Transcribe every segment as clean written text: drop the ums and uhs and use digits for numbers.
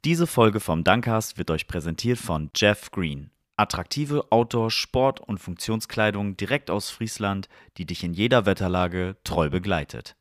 Diese Folge vom Duncast wird euch präsentiert von Jeff Green. Attraktive Outdoor-, Sport- und Funktionskleidung direkt aus Friesland, die dich in jeder Wetterlage treu begleitet.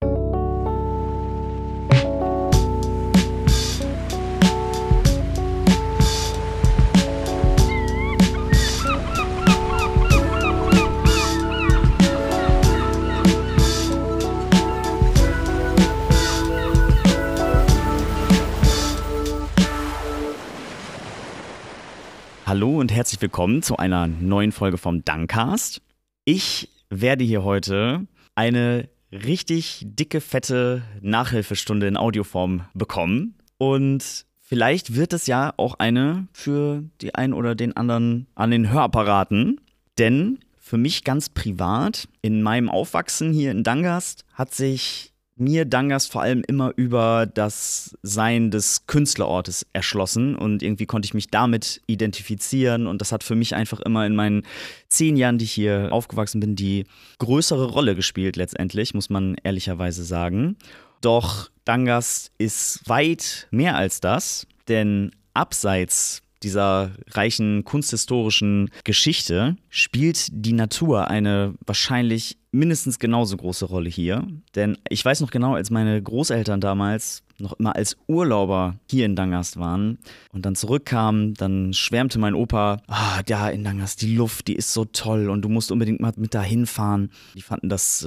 Hallo und herzlich willkommen zu einer neuen Folge vom Duncast. Ich werde hier heute eine richtig dicke, fette Nachhilfestunde in Audioform bekommen. Und vielleicht wird es ja auch eine für die einen oder den anderen an den Hörapparaten. Denn für mich ganz privat, in meinem Aufwachsen hier in Dangast, hat sich mir Dangast vor allem immer über das Sein des Künstlerortes erschlossen und irgendwie konnte ich mich damit identifizieren und das hat für mich einfach immer in meinen 10 Jahren, die ich hier aufgewachsen bin, die größere Rolle gespielt letztendlich, muss man ehrlicherweise sagen. Doch Dangast ist weit mehr als das, denn abseits dieser reichen kunsthistorischen Geschichte spielt die Natur eine wahrscheinlich mindestens genauso große Rolle hier. Denn ich weiß noch genau, als meine Großeltern damals noch immer als Urlauber hier in Dangast waren und dann zurückkamen, dann schwärmte mein Opa, da in Dangast, die Luft, die ist so toll und du musst unbedingt mal mit dahin fahren. Die fanden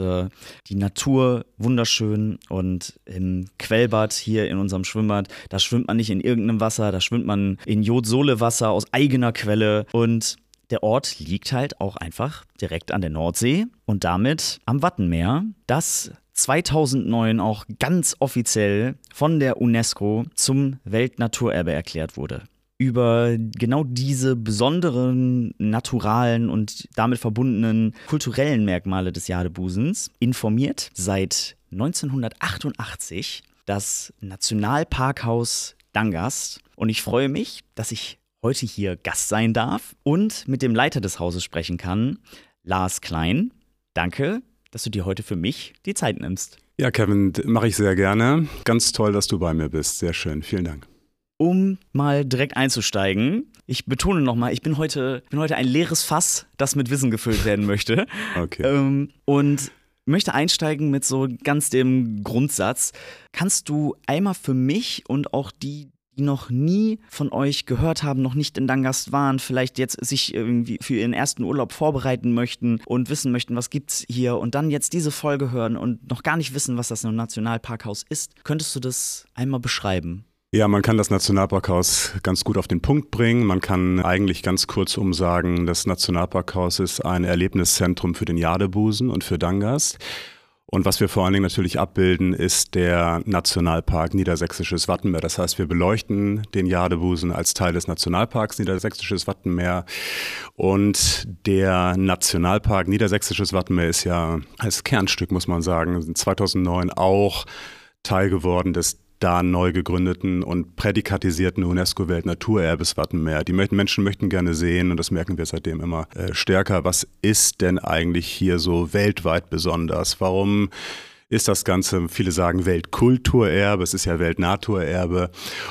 die Natur wunderschön und im Quellbad hier in unserem Schwimmbad, da schwimmt man nicht in irgendeinem Wasser, da schwimmt man in Jod-Sole-Wasser aus eigener Quelle und der Ort liegt halt auch einfach direkt an der Nordsee und damit am Wattenmeer, das 2009 auch ganz offiziell von der UNESCO zum Weltnaturerbe erklärt wurde. Über genau diese besonderen naturalen und damit verbundenen kulturellen Merkmale des Jadebusens informiert seit 1988 das Nationalparkhaus Dangast. Und ich freue mich, dass ich heute hier Gast sein darf und mit dem Leiter des Hauses sprechen kann, Lars Klein. Danke, dass du dir heute für mich die Zeit nimmst. Ja, Kevin, mache ich sehr gerne. Ganz toll, dass du bei mir bist. Sehr schön. Vielen Dank. Um mal direkt einzusteigen, ich betone nochmal, ich bin heute ein leeres Fass, das mit Wissen gefüllt werden möchte. Okay. Und möchte einsteigen mit so ganz dem Grundsatz. Kannst du einmal für mich und auch die noch nie von euch gehört haben, noch nicht in Dangast waren, vielleicht jetzt sich irgendwie für ihren ersten Urlaub vorbereiten möchten und wissen möchten, was gibt's hier und dann jetzt diese Folge hören und noch gar nicht wissen, was das Nationalparkhaus ist. Könntest du das einmal beschreiben? Ja, man kann das Nationalparkhaus ganz gut auf den Punkt bringen. Man kann eigentlich ganz kurzum sagen, das Nationalparkhaus ist ein Erlebniszentrum für den Jadebusen und für Dangast. Und was wir vor allen Dingen natürlich abbilden, ist der Nationalpark Niedersächsisches Wattenmeer. Das heißt, wir beleuchten den Jadebusen als Teil des Nationalparks Niedersächsisches Wattenmeer. Und der Nationalpark Niedersächsisches Wattenmeer ist ja als Kernstück, muss man sagen, 2009 auch Teil geworden des da neu gegründeten und prädikatisierten UNESCO-Weltnaturerbes Wattenmeer. Die Menschen möchten gerne sehen, und das merken wir seitdem immer stärker, was ist denn eigentlich hier so weltweit besonders? Warum ist das Ganze, viele sagen Weltkulturerbe, es ist ja Weltnaturerbe,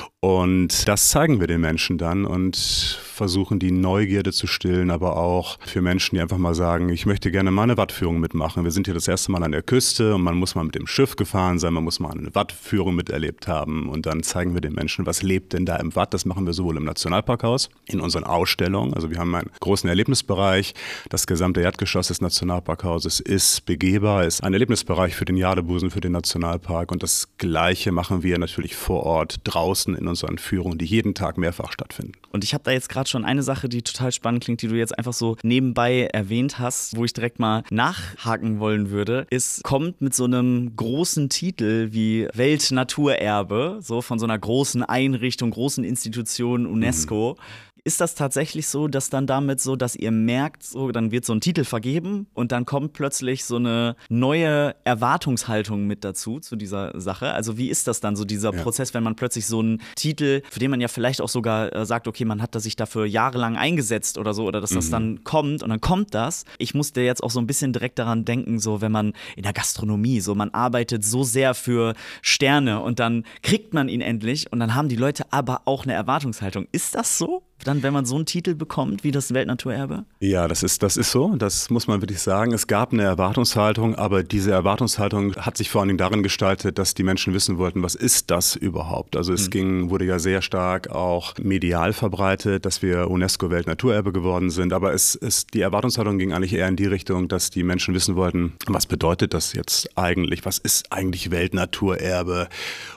und das zeigen wir den Menschen dann und versuchen die Neugierde zu stillen, aber auch für Menschen, die einfach mal sagen, ich möchte gerne mal eine Wattführung mitmachen. Wir sind hier das erste Mal an der Küste und man muss mal mit dem Schiff gefahren sein, man muss mal eine Wattführung miterlebt haben und dann zeigen wir den Menschen, was lebt denn da im Watt. Das machen wir sowohl im Nationalparkhaus, in unseren Ausstellungen, also wir haben einen großen Erlebnisbereich, das gesamte Erdgeschoss des Nationalparkhauses ist begehbar, ist ein Erlebnisbereich für den Jadebusen, für den Nationalpark, und das Gleiche machen wir natürlich vor Ort draußen in unseren Führungen, die jeden Tag mehrfach stattfinden. Und ich habe da jetzt gerade schon eine Sache, die total spannend klingt, die du jetzt einfach so nebenbei erwähnt hast, wo ich direkt mal nachhaken wollen würde, kommt mit so einem großen Titel wie Weltnaturerbe, so von so einer großen Einrichtung, großen Institution UNESCO. ist das tatsächlich so, dass dann damit so, dass ihr merkt, so, dann wird so ein Titel vergeben und dann kommt plötzlich so eine neue Erwartungshaltung mit dazu, zu dieser Sache? Also wie ist das dann so, dieser Prozess, wenn man plötzlich so einen Titel, für den man ja vielleicht auch sogar sagt, okay, man hat sich dafür jahrelang eingesetzt oder so, oder dass das dann kommt und dann kommt das. Ich musste jetzt auch so ein bisschen direkt daran denken, so wenn man in der Gastronomie, so man arbeitet so sehr für Sterne und dann kriegt man ihn endlich und dann haben die Leute aber auch eine Erwartungshaltung. Ist das so? Dann, wenn man so einen Titel bekommt wie das Weltnaturerbe? Ja, das ist so. Das muss man wirklich sagen. Es gab eine Erwartungshaltung, aber diese Erwartungshaltung hat sich vor allen Dingen darin gestaltet, dass die Menschen wissen wollten, was ist das überhaupt? Also es wurde ja sehr stark auch medial verbreitet, dass wir UNESCO-Weltnaturerbe geworden sind. Aber die Erwartungshaltung ging eigentlich eher in die Richtung, dass die Menschen wissen wollten, was bedeutet das jetzt eigentlich? Was ist eigentlich Weltnaturerbe?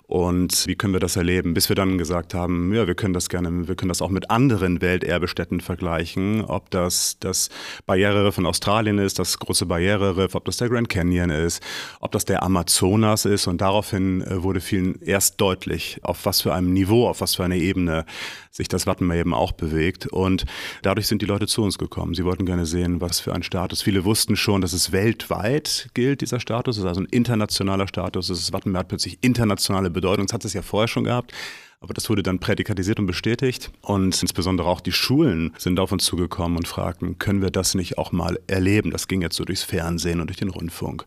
Und wie können wir das erleben? Bis wir dann gesagt haben, ja, wir können das auch mit anderen Welterbestätten vergleichen, ob das Barriereriff in Australien ist, das große Barriereriff, ob das der Grand Canyon ist, ob das der Amazonas ist. Und daraufhin wurde vielen erst deutlich, auf was für einem Niveau, auf was für einer Ebene sich das Wattenmeer eben auch bewegt. Und dadurch sind die Leute zu uns gekommen. Sie wollten gerne sehen, was für ein Status. Viele wussten schon, dass es weltweit gilt, dieser Status. Es ist also ein internationaler Status. Das Wattenmeer hat plötzlich internationale Bedeutung. Das hat es ja vorher schon gehabt. Aber das wurde dann prädikatisiert und bestätigt. Und insbesondere auch die Schulen sind auf uns zugekommen und fragten, können wir das nicht auch mal erleben? Das ging jetzt so durchs Fernsehen und durch den Rundfunk.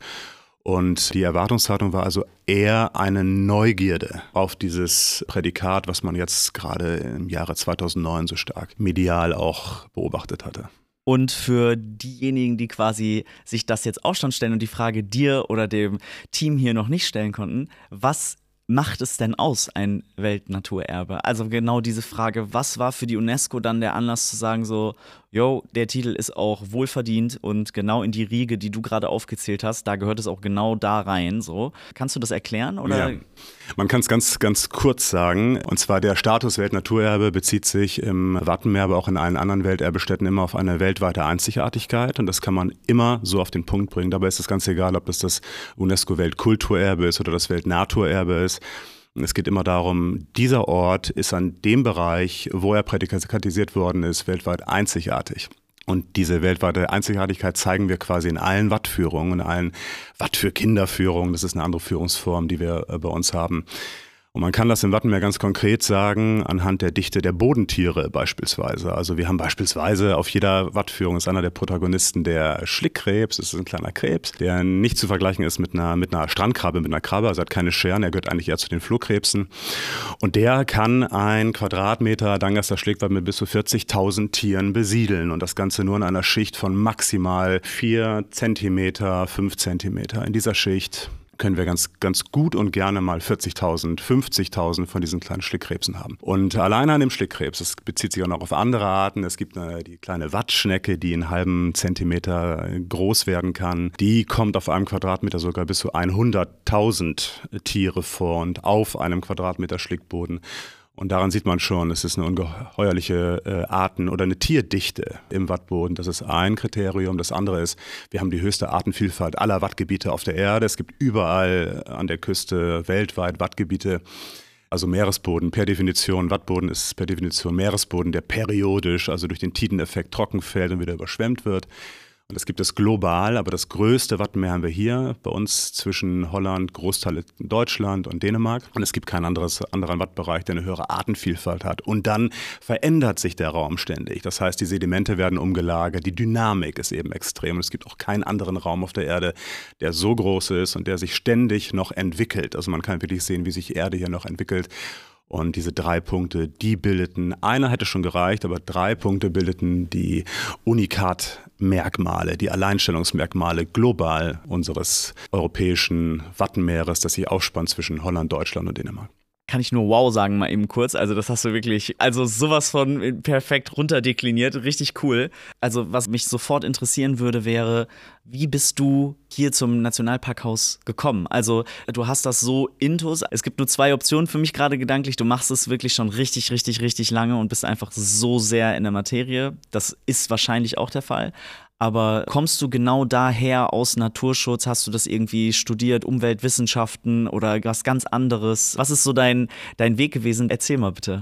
Und die Erwartungshaltung war also eher eine Neugierde auf dieses Prädikat, was man jetzt gerade im Jahre 2009 so stark medial auch beobachtet hatte. Und für diejenigen, die quasi sich das jetzt auch schon stellen und die Frage dir oder dem Team hier noch nicht stellen konnten, was macht es denn aus, ein Weltnaturerbe? Also genau diese Frage, was war für die UNESCO dann der Anlass zu sagen so, yo, der Titel ist auch wohlverdient und genau in die Riege, die du gerade aufgezählt hast, da gehört es auch genau da rein. So. Kannst du das erklären? Oder? Ja. Man kann es ganz, ganz kurz sagen. Und zwar der Status Weltnaturerbe bezieht sich im Wattenmeer, aber auch in allen anderen Welterbestätten immer auf eine weltweite Einzigartigkeit. Und das kann man immer so auf den Punkt bringen. Dabei ist es ganz egal, ob das UNESCO-Weltkulturerbe ist oder das Weltnaturerbe ist. Es geht immer darum, dieser Ort ist an dem Bereich, wo er prädikatisiert worden ist, weltweit einzigartig. Und diese weltweite Einzigartigkeit zeigen wir quasi in allen Wattführungen, in allen Watt für Kinderführungen. Das ist eine andere Führungsform, die wir bei uns haben. Und man kann das im Wattenmeer ganz konkret sagen, anhand der Dichte der Bodentiere beispielsweise. Also wir haben beispielsweise auf jeder Wattführung ist einer der Protagonisten der Schlickkrebs. Das ist ein kleiner Krebs, der nicht zu vergleichen ist mit einer Strandkrabbe, mit einer Krabbe. Also hat keine Scheren, er gehört eigentlich eher zu den Flohkrebsen. Und der kann ein Quadratmeter Dangaster Schlickwald mit bis zu 40.000 Tieren besiedeln. Und das Ganze nur in einer Schicht von maximal 4 Zentimeter, 5 Zentimeter. In dieser Schicht können wir ganz, ganz gut und gerne mal 40.000, 50.000 von diesen kleinen Schlickkrebsen haben. Und alleine an dem Schlickkrebs, das bezieht sich auch noch auf andere Arten. Es gibt die kleine Wattschnecke, die einen halben Zentimeter groß werden kann. Die kommt auf einem Quadratmeter sogar bis zu 100.000 Tiere vor und auf einem Quadratmeter Schlickboden. Und daran sieht man schon, es ist eine ungeheuerliche Arten- oder eine Tierdichte im Wattboden. Das ist ein Kriterium. Das andere ist, wir haben die höchste Artenvielfalt aller Wattgebiete auf der Erde. Es gibt überall an der Küste weltweit Wattgebiete. Also Meeresboden per Definition, Wattboden ist per Definition Meeresboden, der periodisch, also durch den Tideneffekt trocken fällt und wieder überschwemmt wird. Und das gibt es global, aber das größte Wattenmeer haben wir hier bei uns zwischen Holland, Großteil Deutschland und Dänemark. Und es gibt keinen anderen Wattbereich, der eine höhere Artenvielfalt hat. Und dann verändert sich der Raum ständig. Das heißt, die Sedimente werden umgelagert, die Dynamik ist eben extrem. Und es gibt auch keinen anderen Raum auf der Erde, der so groß ist und der sich ständig noch entwickelt. Also man kann wirklich sehen, wie sich die Erde hier noch entwickelt. Und diese 3 Punkte, die bildeten, einer hätte schon gereicht, aber 3 Punkte bildeten die Unikat-Merkmale, die Alleinstellungsmerkmale global unseres europäischen Wattenmeeres, das sich aufspannt zwischen Holland, Deutschland und Dänemark. Kann ich nur wow sagen, mal eben kurz. Also das hast du wirklich, also sowas von perfekt runterdekliniert, richtig cool. Also was mich sofort interessieren würde, wäre, wie bist du hier zum Nationalparkhaus gekommen? Also du hast das so intus. Es gibt nur 2 Optionen für mich gerade gedanklich. Du machst es wirklich schon richtig, richtig, richtig lange und bist einfach so sehr in der Materie. Das ist wahrscheinlich auch der Fall. Aber kommst du genau daher aus Naturschutz? Hast du das irgendwie studiert, Umweltwissenschaften oder was ganz anderes? Was ist so dein Weg gewesen? Erzähl mal bitte.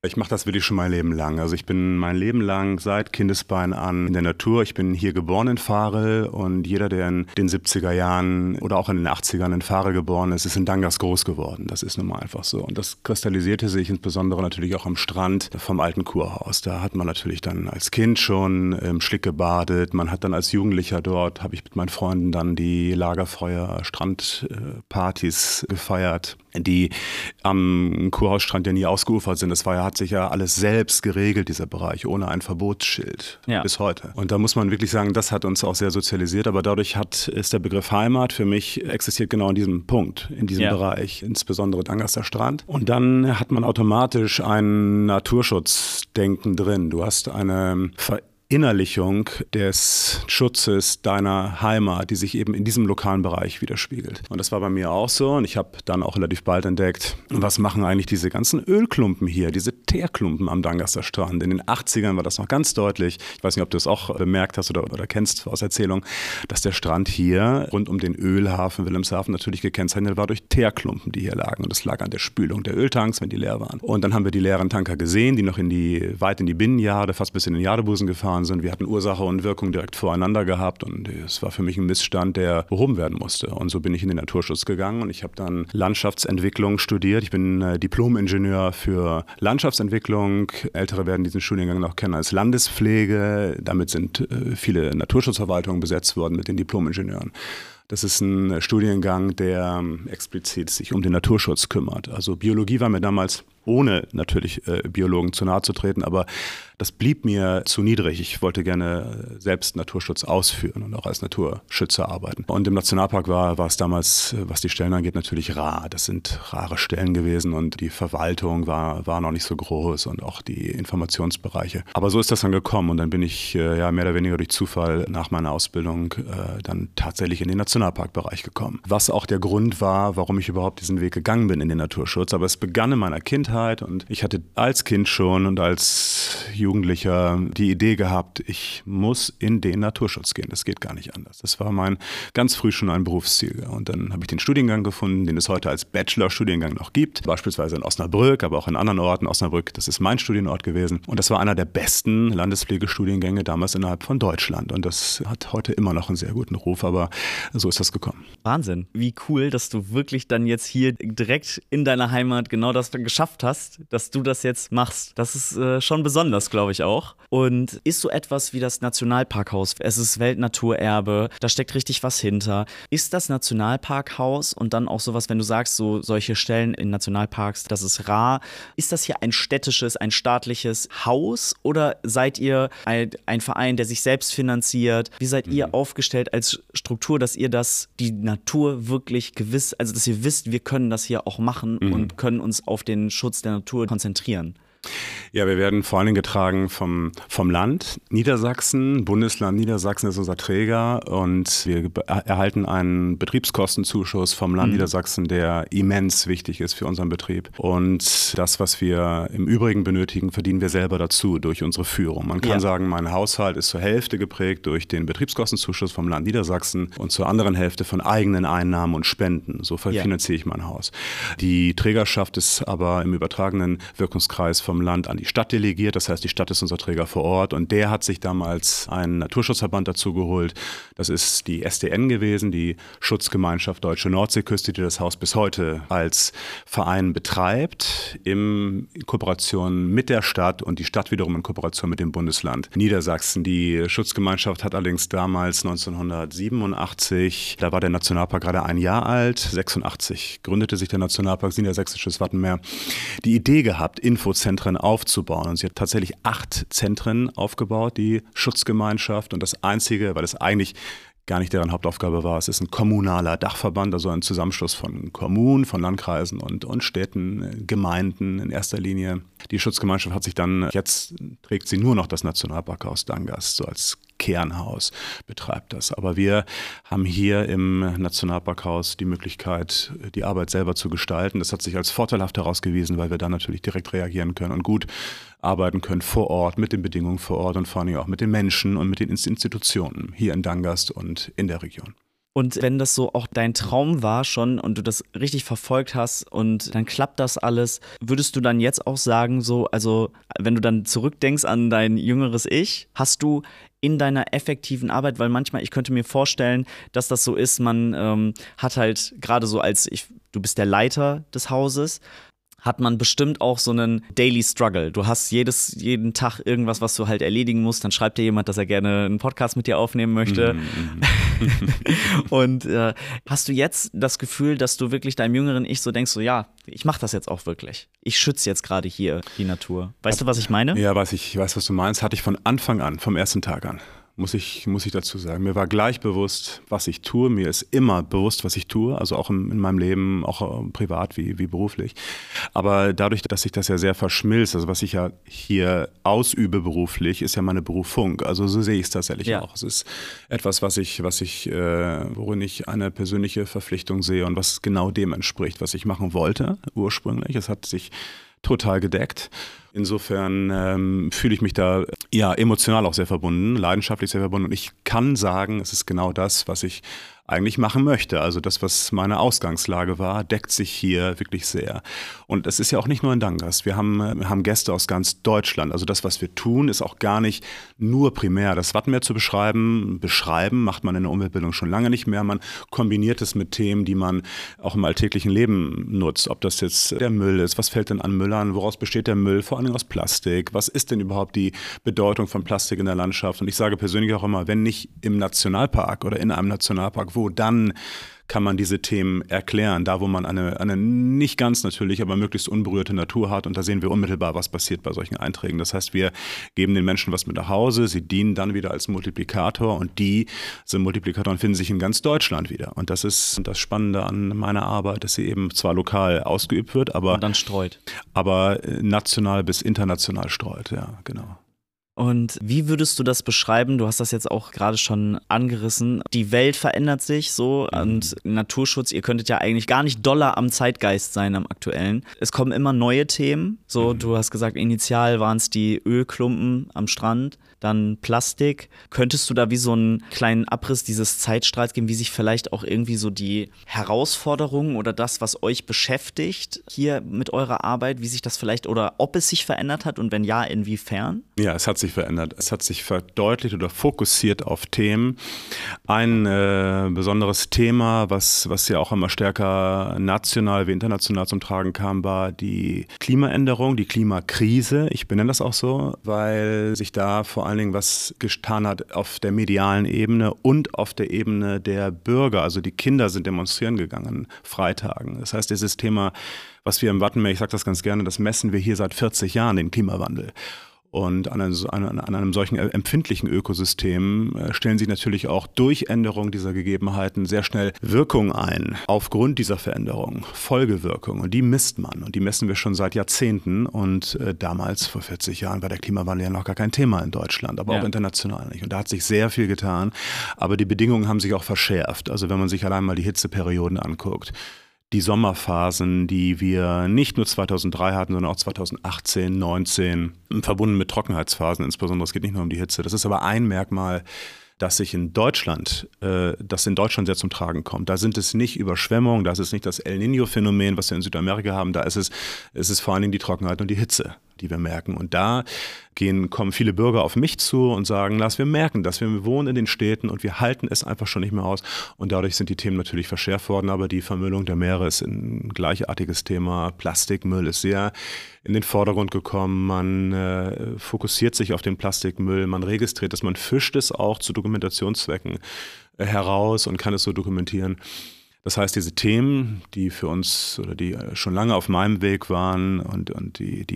Ich mache das wirklich schon mein Leben lang. Also ich bin mein Leben lang seit Kindesbein an in der Natur. Ich bin hier geboren in Varel und jeder, der in den 70er Jahren oder auch in den 80ern in Varel geboren ist, ist in Dangas groß geworden. Das ist nun mal einfach so. Und das kristallisierte sich insbesondere natürlich auch am Strand vom alten Kurhaus. Da hat man natürlich dann als Kind schon im Schlick gebadet. Man hat dann als Jugendlicher dort, habe ich mit meinen Freunden dann die Lagerfeuer, Strandpartys gefeiert, die am Kurhausstrand ja nie ausgeufert sind. Das hat sich ja alles selbst geregelt, dieser Bereich, ohne ein Verbotsschild bis heute. Und da muss man wirklich sagen, das hat uns auch sehr sozialisiert, aber dadurch ist der Begriff Heimat für mich existiert genau in diesem Punkt, in diesem Bereich, insbesondere Dangaster Strand. Und dann hat man automatisch ein Naturschutzdenken drin. Du hast eine Innerlichung des Schutzes deiner Heimat, die sich eben in diesem lokalen Bereich widerspiegelt. Und das war bei mir auch so. Und ich habe dann auch relativ bald entdeckt, was machen eigentlich diese ganzen Ölklumpen hier, diese Teerklumpen am Dangaster Strand. In den 80ern war das noch ganz deutlich. Ich weiß nicht, ob du es auch bemerkt hast oder kennst aus Erzählung, dass der Strand hier rund um den Ölhafen Wilhelmshaven natürlich gekennzeichnet war durch Teerklumpen, die hier lagen. Und das lag an der Spülung der Öltanks, wenn die leer waren. Und dann haben wir die leeren Tanker gesehen, die noch weit in die Binnenjade, fast bis in den Jadebusen gefahren sind. Wir hatten Ursache und Wirkung direkt voreinander gehabt und es war für mich ein Missstand, der behoben werden musste. Und so bin ich in den Naturschutz gegangen und ich habe dann Landschaftsentwicklung studiert. Ich bin Diplom-Ingenieur für Landschaftsentwicklung. Ältere werden diesen Studiengang noch kennen als Landespflege. Damit sind viele Naturschutzverwaltungen besetzt worden mit den Diplom-Ingenieuren. Das ist ein Studiengang, der explizit sich um den Naturschutz kümmert. Also Biologie war mir damals, ohne natürlich Biologen zu nahe zu treten, aber das blieb mir zu niedrig. Ich wollte gerne selbst Naturschutz ausführen und auch als Naturschützer arbeiten. Und im Nationalpark war es damals, was die Stellen angeht, natürlich rar. Das sind rare Stellen gewesen und die Verwaltung war noch nicht so groß und auch die Informationsbereiche. Aber so ist das dann gekommen und dann bin ich mehr oder weniger durch Zufall nach meiner Ausbildung dann tatsächlich in den Nationalparkbereich gekommen. Was auch der Grund war, warum ich überhaupt diesen Weg gegangen bin in den Naturschutz. Aber es begann in meiner Kindheit und ich hatte als Kind schon und als Jugendlicher die Idee gehabt, ich muss in den Naturschutz gehen. Das geht gar nicht anders. Das war ganz früh schon ein Berufsziel. Und dann habe ich den Studiengang gefunden, den es heute als Bachelor-Studiengang noch gibt. Beispielsweise in Osnabrück, aber auch in anderen Orten. Osnabrück, das ist mein Studienort gewesen. Und das war einer der besten Landespflegestudiengänge damals innerhalb von Deutschland. Und das hat heute immer noch einen sehr guten Ruf, aber so ist das gekommen. Wahnsinn. Wie cool, dass du wirklich dann jetzt hier direkt in deiner Heimat genau das geschafft hast, dass du das jetzt machst. Das ist schon besonders, glaube ich auch. Und ist so etwas wie das Nationalparkhaus, es ist Weltnaturerbe, da steckt richtig was hinter. Ist das Nationalparkhaus und dann auch sowas, wenn du sagst, solche Stellen in Nationalparks, das ist rar, ist das hier ein städtisches, ein staatliches Haus oder seid ihr ein Verein, der sich selbst finanziert? Wie seid ihr aufgestellt als Struktur, dass ihr die Natur wirklich gewiss, also dass ihr wisst, wir können das hier auch machen und können uns auf den Schutz der Natur konzentrieren? Ja, wir werden vor allen Dingen getragen vom Land Niedersachsen. Bundesland Niedersachsen ist unser Träger und wir erhalten einen Betriebskostenzuschuss vom Land Niedersachsen, der immens wichtig ist für unseren Betrieb. Und das, was wir im Übrigen benötigen, verdienen wir selber dazu durch unsere Führung. Man kann sagen, mein Haushalt ist zur Hälfte geprägt durch den Betriebskostenzuschuss vom Land Niedersachsen und zur anderen Hälfte von eigenen Einnahmen und Spenden. So finanziere ich mein Haus. Die Trägerschaft ist aber im übertragenen Wirkungskreis vom Land an die Stadt delegiert. Das heißt, die Stadt ist unser Träger vor Ort und der hat sich damals einen Naturschutzverband dazu geholt. Das ist die SDN gewesen, die Schutzgemeinschaft Deutsche Nordseeküste, die das Haus bis heute als Verein betreibt, in Kooperation mit der Stadt und die Stadt wiederum in Kooperation mit dem Bundesland Niedersachsen. Die Schutzgemeinschaft hat allerdings damals 1987, da war der Nationalpark gerade ein Jahr alt, 86 gründete sich der Nationalpark Niedersächsisches Wattenmeer, die Idee gehabt, Infozentren aufzubauen. Und sie hat tatsächlich 8 Zentren aufgebaut, die Schutzgemeinschaft. Und das Einzige, weil es eigentlich gar nicht deren Hauptaufgabe war, es ist ein kommunaler Dachverband, also ein Zusammenschluss von Kommunen, von Landkreisen und Städten, Gemeinden in erster Linie. Die Schutzgemeinschaft hat sich dann, jetzt trägt sie nur noch das Nationalparkhaus Dangast, so als Kernhaus betreibt das. Aber wir haben hier im Nationalparkhaus die Möglichkeit, die Arbeit selber zu gestalten. Das hat sich als vorteilhaft herausgewiesen, weil wir dann natürlich direkt reagieren können und gut arbeiten können vor Ort, mit den Bedingungen vor Ort und vor allem auch mit den Menschen und mit den Institutionen hier in Dangast und in der Region. Und wenn das so auch dein Traum war schon und du das richtig verfolgt hast und dann klappt das alles, würdest du dann jetzt auch sagen, so, also wenn du dann zurückdenkst an dein jüngeres Ich, hast du in deiner effektiven Arbeit, weil manchmal, ich könnte mir vorstellen, dass das so ist, man hat halt gerade so du bist der Leiter des Hauses, hat man bestimmt auch so einen Daily Struggle. Du hast jeden Tag irgendwas, was du halt erledigen musst. Dann schreibt dir jemand, dass er gerne einen Podcast mit dir aufnehmen möchte. Und hast du jetzt das Gefühl, dass du wirklich deinem jüngeren Ich so denkst, so ja, ich mache das jetzt auch wirklich. Ich schütze jetzt gerade hier die Natur. Weißt du, was ich meine? Ja, ich weiß, was du meinst. Hatte ich von Anfang an, vom ersten Tag an. Muss ich dazu sagen. Mir war gleich bewusst, was ich tue. Mir ist immer bewusst, was ich tue, also auch in meinem Leben, auch privat wie beruflich. Aber dadurch, dass sich das ja sehr verschmilzt, also was ich ja hier ausübe beruflich, ist ja meine Berufung. Also so sehe ich es tatsächlich auch. Es ist etwas, worin ich eine persönliche Verpflichtung sehe und was genau dem entspricht, was ich machen wollte ursprünglich. Es hat sich total gedeckt. Insofern fühle ich mich da emotional auch sehr verbunden, leidenschaftlich sehr verbunden. Und ich kann sagen, es ist genau das, was ich eigentlich machen möchte. Also das, was meine Ausgangslage war, deckt sich hier wirklich sehr. Und es ist ja auch nicht nur in Dangas. Wir haben Gäste aus ganz Deutschland. Also das, was wir tun, ist auch gar nicht nur primär das Wattenmeer zu beschreiben. Beschreiben macht man in der Umweltbildung schon lange nicht mehr. Man kombiniert es mit Themen, die man auch im alltäglichen Leben nutzt. Ob das jetzt der Müll ist, was fällt denn an Müll an, woraus besteht der Müll, vor allem aus Plastik. Was ist denn überhaupt die Bedeutung von Plastik in der Landschaft? Und ich sage persönlich auch immer, wenn nicht im Nationalpark oder in einem Nationalpark, wo dann kann man diese Themen erklären, da wo man eine nicht ganz natürlich, aber möglichst unberührte Natur hat. Und da sehen wir unmittelbar, was passiert bei solchen Einträgen. Das heißt, wir geben den Menschen was mit nach Hause, sie dienen dann wieder als Multiplikator und diese Multiplikatoren finden sich in ganz Deutschland wieder. Und das ist das Spannende an meiner Arbeit, dass sie eben zwar lokal ausgeübt wird, aber, und dann streut. Aber national bis international streut, ja, genau. Und wie würdest du das beschreiben? Du hast das jetzt auch gerade schon angerissen. Die Welt verändert sich so und Naturschutz, ihr könntet ja eigentlich gar nicht doller am Zeitgeist sein, am aktuellen. Es kommen immer neue Themen. So, du hast gesagt, initial waren es die Ölklumpen am Strand, dann Plastik. Könntest du da wie so einen kleinen Abriss dieses Zeitstrahls geben, wie sich vielleicht auch irgendwie so die Herausforderungen oder das, was euch beschäftigt hier mit eurer Arbeit, wie sich das vielleicht oder ob es sich verändert hat und wenn ja, inwiefern? Ja, es hat sich verändert. Es hat sich verdeutlicht oder fokussiert auf Themen. Ein besonderes Thema, was ja auch immer stärker national wie international zum Tragen kam, war die Klimaänderung, die Klimakrise. Ich benenne das auch so, weil sich da vor allen Dingen was getan hat auf der medialen Ebene und auf der Ebene der Bürger. Also die Kinder sind demonstrieren gegangen, Freitagen. Das heißt, dieses Thema, was wir im Wattenmeer, ich sage das ganz gerne, das messen wir hier seit 40 Jahren, den Klimawandel. Und an einem solchen empfindlichen Ökosystem stellen sich natürlich auch durch Änderung dieser Gegebenheiten sehr schnell Wirkungen ein. Aufgrund dieser Veränderung, Folgewirkungen. Und die misst man. Und die messen wir schon seit Jahrzehnten. Und damals, vor 40 Jahren, war der Klimawandel ja noch gar kein Thema in Deutschland, aber auch international nicht. Und da hat sich sehr viel getan. Aber die Bedingungen haben sich auch verschärft. Also wenn man sich allein mal die Hitzeperioden anguckt. Die Sommerphasen, die wir nicht nur 2003 hatten, sondern auch 2018, 2019, verbunden mit Trockenheitsphasen insbesondere. Es geht nicht nur um die Hitze. Das ist aber ein Merkmal, das in Deutschland sehr zum Tragen kommt. Da sind es nicht Überschwemmungen, da ist es nicht das El Niño-Phänomen, was wir in Südamerika haben. Da ist es vor allen Dingen die Trockenheit und die Hitze, die wir merken. Und da kommen viele Bürger auf mich zu und sagen, wir merken das, wir wohnen in den Städten und wir halten es einfach schon nicht mehr aus. Und dadurch sind die Themen natürlich verschärft worden, aber die Vermüllung der Meere ist ein gleichartiges Thema. Plastikmüll ist sehr in den Vordergrund gekommen. Man fokussiert sich auf den Plastikmüll, man registriert es, man fischt es auch zu Dokumentationszwecken heraus und kann es so dokumentieren. Das heißt, diese Themen, die für uns oder die schon lange auf meinem Weg waren und die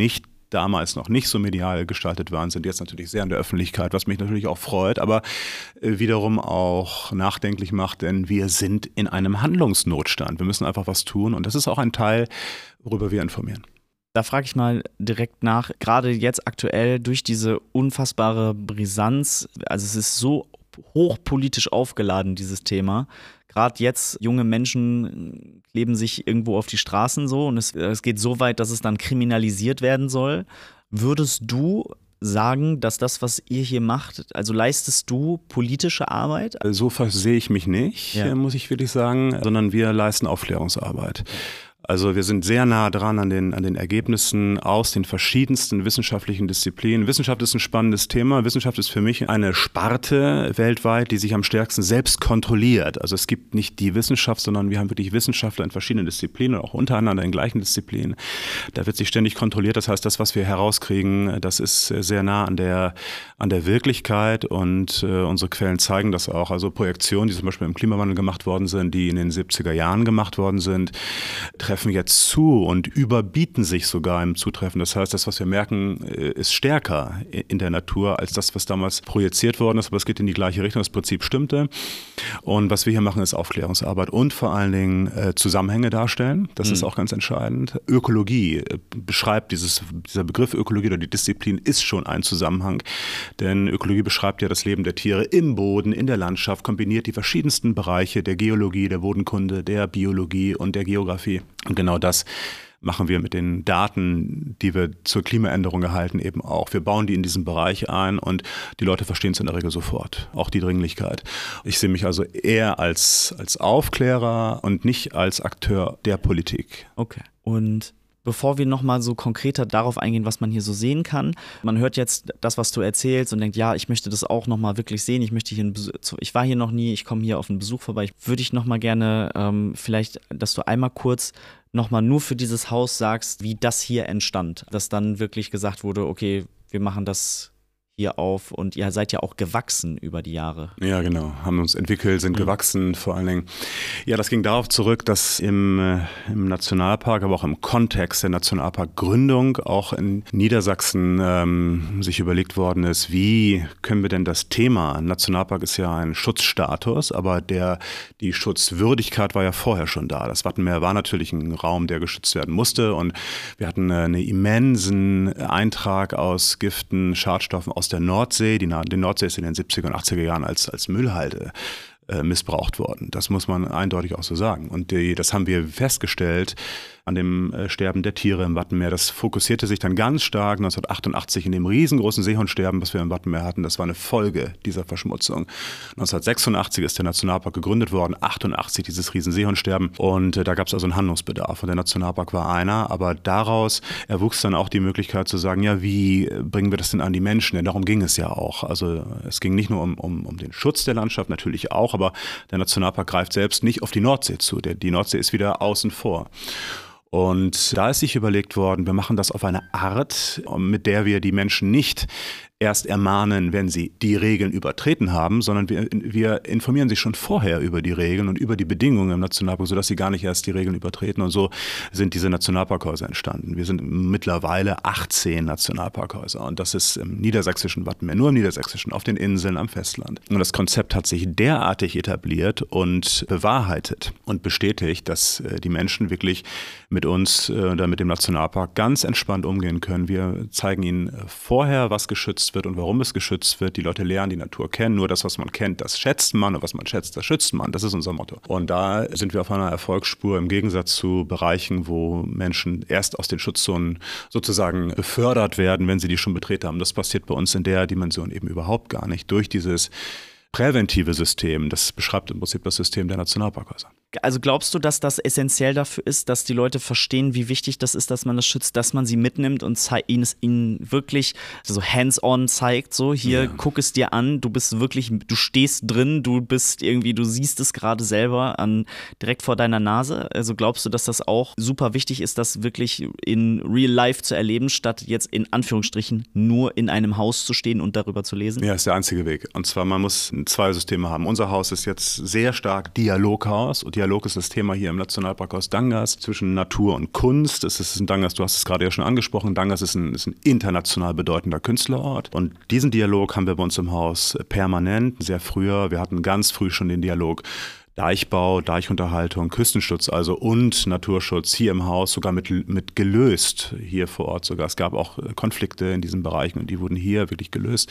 damals noch nicht so medial gestaltet waren, sind jetzt natürlich sehr in der Öffentlichkeit, was mich natürlich auch freut, aber wiederum auch nachdenklich macht, denn wir sind in einem Handlungsnotstand. Wir müssen einfach was tun und das ist auch ein Teil, worüber wir informieren. Da frage ich mal direkt nach, gerade jetzt aktuell durch diese unfassbare Brisanz, also es ist so hochpolitisch aufgeladen, dieses Thema. Gerade jetzt, junge Menschen kleben sich irgendwo auf die Straßen so und es geht so weit, dass es dann kriminalisiert werden soll. Würdest du sagen, dass das, was ihr hier macht, also leistest du politische Arbeit? So sehe ich mich nicht, muss ich wirklich sagen, sondern wir leisten Aufklärungsarbeit. Also wir sind sehr nah dran an den Ergebnissen aus den verschiedensten wissenschaftlichen Disziplinen. Wissenschaft ist ein spannendes Thema. Wissenschaft ist für mich eine Sparte weltweit, die sich am stärksten selbst kontrolliert. Also es gibt nicht die Wissenschaft, sondern wir haben wirklich Wissenschaftler in verschiedenen Disziplinen, auch untereinander in gleichen Disziplinen. Da wird sich ständig kontrolliert. Das heißt, das, was wir herauskriegen, das ist sehr nah an der Wirklichkeit und unsere Quellen zeigen das auch. Also Projektionen, die zum Beispiel im Klimawandel gemacht worden sind, die in den 70er Jahren gemacht worden sind, treffen jetzt zu und überbieten sich sogar im Zutreffen. Das heißt, das, was wir merken, ist stärker in der Natur als das, was damals projiziert worden ist. Aber es geht in die gleiche Richtung. Das Prinzip stimmte. Und was wir hier machen, ist Aufklärungsarbeit und vor allen Dingen Zusammenhänge darstellen. Das ist auch ganz entscheidend. Ökologie beschreibt dieser Begriff Ökologie oder die Disziplin ist schon ein Zusammenhang. Denn Ökologie beschreibt ja das Leben der Tiere im Boden, in der Landschaft, kombiniert die verschiedensten Bereiche der Geologie, der Bodenkunde, der Biologie und der Geografie. Und genau das machen wir mit den Daten, die wir zur Klimaänderung erhalten, eben auch. Wir bauen die in diesen Bereich ein und die Leute verstehen es in der Regel sofort, auch die Dringlichkeit. Ich sehe mich also eher als Aufklärer und nicht als Akteur der Politik. Okay. Und bevor wir nochmal so konkreter darauf eingehen, was man hier so sehen kann, man hört jetzt das, was du erzählst und denkt, ja, ich möchte das auch nochmal wirklich sehen, ich war hier noch nie, ich komme hier auf einen Besuch vorbei. Würde ich nochmal gerne vielleicht, dass du einmal kurz nochmal nur für dieses Haus sagst, wie das hier entstand, dass dann wirklich gesagt wurde, okay, wir machen das hier auf und ihr seid ja auch gewachsen über die Jahre. Ja, genau. Haben uns entwickelt, sind gewachsen vor allen Dingen. Ja, das ging darauf zurück, dass im Nationalpark, aber auch im Kontext der Nationalparkgründung auch in Niedersachsen sich überlegt worden ist, wie können wir denn das Thema, Nationalpark ist ja ein Schutzstatus, aber die Schutzwürdigkeit war ja vorher schon da. Das Wattenmeer war natürlich ein Raum, der geschützt werden musste und wir hatten einen immensen Eintrag aus Giften, Schadstoffen aus der Nordsee. Die Nordsee ist in den 70er und 80er Jahren als Müllhalde missbraucht worden. Das muss man eindeutig auch so sagen. Und das haben wir festgestellt an dem Sterben der Tiere im Wattenmeer. Das fokussierte sich dann ganz stark 1988 in dem riesengroßen Seehundsterben, was wir im Wattenmeer hatten. Das war eine Folge dieser Verschmutzung. 1986 ist der Nationalpark gegründet worden, 88 dieses riesen Seehundsterben. Und da gab es also einen Handlungsbedarf. Und der Nationalpark war einer. Aber daraus erwuchs dann auch die Möglichkeit zu sagen, ja, wie bringen wir das denn an die Menschen? Denn darum ging es ja auch. Also es ging nicht nur um den Schutz der Landschaft, natürlich auch, aber der Nationalpark greift selbst nicht auf die Nordsee zu. Die Nordsee ist wieder außen vor. Und da ist sich überlegt worden, wir machen das auf eine Art, mit der wir die Menschen nicht erst ermahnen, wenn sie die Regeln übertreten haben, sondern wir informieren sie schon vorher über die Regeln und über die Bedingungen im Nationalpark, sodass sie gar nicht erst die Regeln übertreten. Und so sind diese Nationalparkhäuser entstanden. Wir sind mittlerweile 18 Nationalparkhäuser und das ist im niedersächsischen Wattenmeer, nur im niedersächsischen, auf den Inseln, am Festland. Und das Konzept hat sich derartig etabliert und bewahrheitet und bestätigt, dass die Menschen wirklich mit uns oder mit dem Nationalpark ganz entspannt umgehen können. Wir zeigen ihnen vorher, was geschützt wird und warum es geschützt wird. Die Leute lernen die Natur kennen. Nur das, was man kennt, das schätzt man und was man schätzt, das schützt man. Das ist unser Motto. Und da sind wir auf einer Erfolgsspur im Gegensatz zu Bereichen, wo Menschen erst aus den Schutzzonen sozusagen befördert werden, wenn sie die schon betreten haben. Das passiert bei uns in der Dimension eben überhaupt gar nicht. Durch dieses präventive System, das beschreibt im Prinzip das System der Nationalparkhäuser. Also glaubst du, dass das essentiell dafür ist, dass die Leute verstehen, wie wichtig das ist, dass man das schützt, dass man sie mitnimmt und ihnen wirklich so hands-on zeigt, so hier, guck es dir an, du stehst drin, du siehst es gerade selber direkt vor deiner Nase. Also glaubst du, dass das auch super wichtig ist, das wirklich in real life zu erleben, statt jetzt in Anführungsstrichen nur in einem Haus zu stehen und darüber zu lesen? Ja, ist der einzige Weg. Und zwar, man muss zwei Systeme haben. Unser Haus ist jetzt sehr stark Dialoghaus und Dialog ist das Thema hier im Nationalparkhaus Dangas zwischen Natur und Kunst. Es ist ein Dangas, du hast es gerade ja schon angesprochen, Dangas ist ein international bedeutender Künstlerort und diesen Dialog haben wir bei uns im Haus permanent, sehr früher. Wir hatten ganz früh schon den Dialog Deichbau, Deichunterhaltung, Küstenschutz also und Naturschutz hier im Haus sogar mit gelöst, hier vor Ort sogar. Es gab auch Konflikte in diesen Bereichen und die wurden hier wirklich gelöst.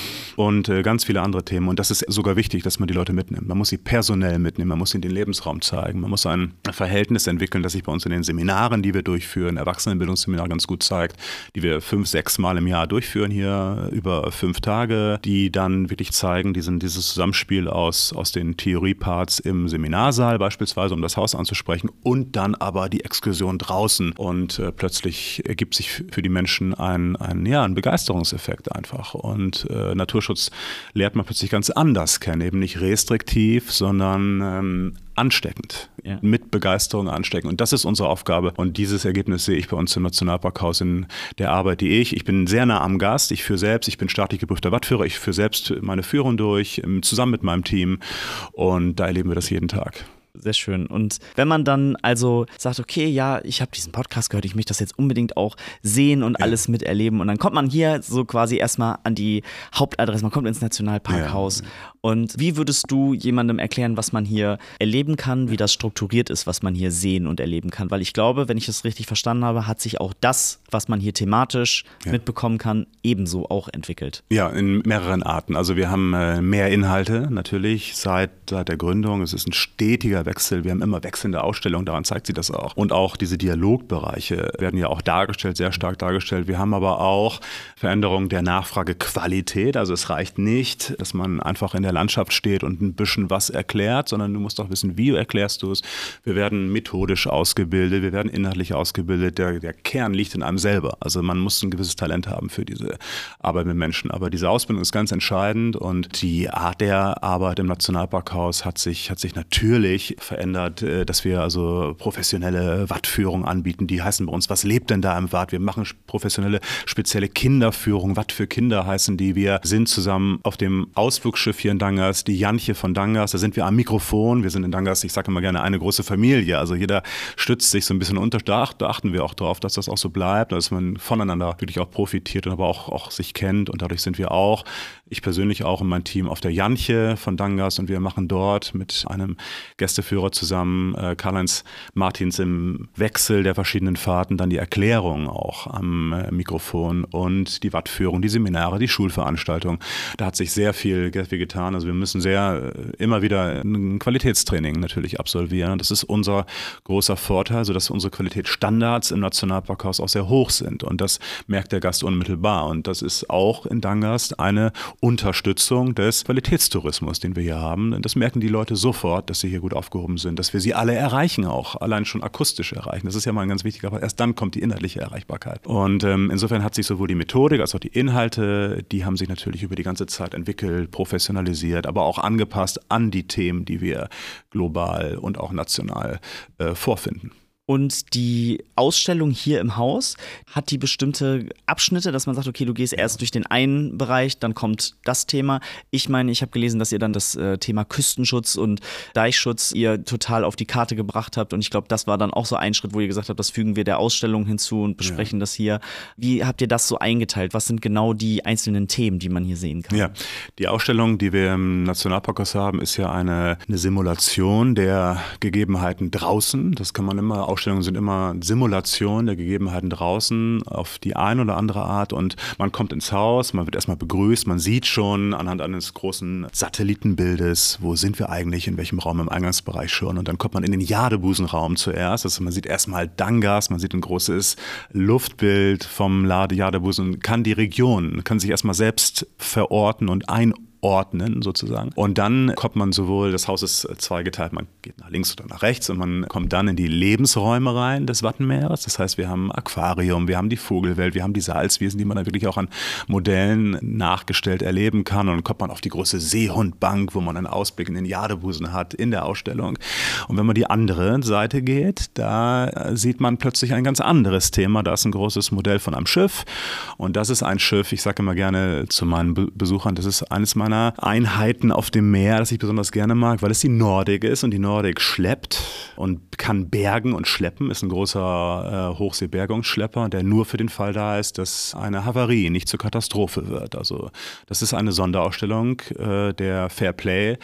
Und ganz viele andere Themen. Und das ist sogar wichtig, dass man die Leute mitnimmt. Man muss sie personell mitnehmen, man muss ihnen den Lebensraum zeigen, man muss ein Verhältnis entwickeln, das sich bei uns in den Seminaren, die wir durchführen, Erwachsenenbildungsseminar ganz gut zeigt, die wir 5, 6 Mal im Jahr durchführen hier über 5 Tage, die dann wirklich zeigen, dieses Zusammenspiel aus den Theorieparts im Seminarsaal beispielsweise, um das Haus anzusprechen und dann aber die Exkursion draußen. Und plötzlich ergibt sich für die Menschen ein Begeisterungseffekt einfach. Und Naturschutz lernt man plötzlich ganz anders kennen, eben nicht restriktiv, sondern ansteckend, mit Begeisterung anstecken. Und das ist unsere Aufgabe. Und dieses Ergebnis sehe ich bei uns im Nationalparkhaus in der Arbeit, die ich bin sehr nah am Gast, ich bin staatlich geprüfter Wattführer, ich führe selbst meine Führung durch, zusammen mit meinem Team und da erleben wir das jeden Tag. Sehr schön. Und wenn man dann also sagt, okay, ja, ich habe diesen Podcast gehört, ich möchte das jetzt unbedingt auch sehen und alles miterleben. Und dann kommt man hier so quasi erstmal an die Hauptadresse, man kommt ins Nationalparkhaus. Ja. Und wie würdest du jemandem erklären, was man hier erleben kann, wie das strukturiert ist, was man hier sehen und erleben kann? Weil ich glaube, wenn ich es richtig verstanden habe, hat sich auch das, was man hier thematisch mitbekommen kann, ebenso auch entwickelt. Ja, in mehreren Arten. Also wir haben mehr Inhalte natürlich seit der Gründung. Es ist ein stetiger Wechsel. Wir haben immer wechselnde Ausstellungen, daran zeigt sich das auch. Und auch diese Dialogbereiche werden ja auch dargestellt, sehr stark dargestellt. Wir haben aber auch Veränderungen der Nachfragequalität. Also es reicht nicht, dass man einfach in der Landschaft steht und ein bisschen was erklärt, sondern du musst auch wissen, wie erklärst du es. Wir werden methodisch ausgebildet, wir werden inhaltlich ausgebildet. Der Kern liegt in einem selber. Also man muss ein gewisses Talent haben für diese Arbeit mit Menschen. Aber diese Ausbildung ist ganz entscheidend und die Art der Arbeit im Nationalparkhaus hat sich natürlich verändert, dass wir also professionelle Wattführung anbieten. Die heißen bei uns, was lebt denn da im Watt? Wir machen professionelle, spezielle Kinderführung. Watt für Kinder heißen die. Wir sind zusammen auf dem Ausflugsschiff hier in Dangast, die Janche von Dangast, da sind wir am Mikrofon. Wir sind in Dangast, ich sage immer gerne, eine große Familie. Also jeder stützt sich so ein bisschen unter. Da achten wir auch drauf, dass das auch so bleibt, dass man voneinander wirklich auch profitiert und aber auch sich kennt. Und dadurch sind wir auch, ich persönlich auch und mein Team auf der Janche von Dangast und wir machen dort mit einem Gästeführer zusammen, Karl-Heinz Martins, im Wechsel der verschiedenen Fahrten dann die Erklärung auch am Mikrofon und die Wattführung, die Seminare, die Schulveranstaltung. Da hat sich sehr viel getan. Also wir müssen immer wieder ein Qualitätstraining natürlich absolvieren. Das ist unser großer Vorteil, sodass unsere Qualitätsstandards im Nationalparkhaus auch sehr hoch sind. Und das merkt der Gast unmittelbar. Und das ist auch in Dangast eine Unterstützung des Qualitätstourismus, den wir hier haben. Und das merken die Leute sofort, dass sie hier gut aufgehoben sind, dass wir sie alle erreichen auch, allein schon akustisch erreichen. Das ist ja mal ein ganz wichtiger Fall. Erst dann kommt die inhaltliche Erreichbarkeit. Und insofern hat sich sowohl die Methodik als auch die Inhalte, die haben sich natürlich über die ganze Zeit entwickelt, professionalisiert, aber auch angepasst an die Themen, die wir global und auch national vorfinden. Und die Ausstellung hier im Haus, hat die bestimmte Abschnitte, dass man sagt, okay, du gehst erst durch den einen Bereich, dann kommt das Thema. Ich meine, ich habe gelesen, dass ihr dann das Thema Küstenschutz und Deichschutz ihr total auf die Karte gebracht habt. Und ich glaube, das war dann auch so ein Schritt, wo ihr gesagt habt, das fügen wir der Ausstellung hinzu und besprechen das hier. Wie habt ihr das so eingeteilt? Was sind genau die einzelnen Themen, die man hier sehen kann? Ja, die Ausstellung, die wir im Nationalparkhaus haben, ist ja eine Simulation der Gegebenheiten draußen. Das kann man immer. Ausstellungen sind immer Simulationen der Gegebenheiten draußen auf die eine oder andere Art und man kommt ins Haus, man wird erstmal begrüßt, man sieht schon anhand eines großen Satellitenbildes, wo sind wir eigentlich, in welchem Raum im Eingangsbereich schon und dann kommt man in den Jadebusenraum zuerst, also man sieht erstmal Dangast, man sieht ein großes Luftbild vom Jadebusen, kann die Region, kann sich erstmal selbst verorten und einordnen sozusagen. Und dann kommt man sowohl, das Haus ist zweigeteilt, man geht nach links oder nach rechts und man kommt dann in die Lebensräume rein des Wattenmeeres. Das heißt, wir haben ein Aquarium, wir haben die Vogelwelt, wir haben die Salzwiesen, die man dann wirklich auch an Modellen nachgestellt erleben kann. Und dann kommt man auf die große Seehundbank, wo man einen Ausblick in den Jadebusen hat in der Ausstellung. Und wenn man die andere Seite geht, da sieht man plötzlich ein ganz anderes Thema. Da ist ein großes Modell von einem Schiff. Und das ist ein Schiff, ich sage immer gerne zu meinen Besuchern, das ist eines meiner Einheiten auf dem Meer, das ich besonders gerne mag, weil es die Nordik ist und die Nordik schleppt und kann bergen und schleppen, ist ein großer Hochseebergungsschlepper, der nur für den Fall da ist, dass eine Havarie nicht zur Katastrophe wird. Also das ist eine Sonderausstellung der Fairplay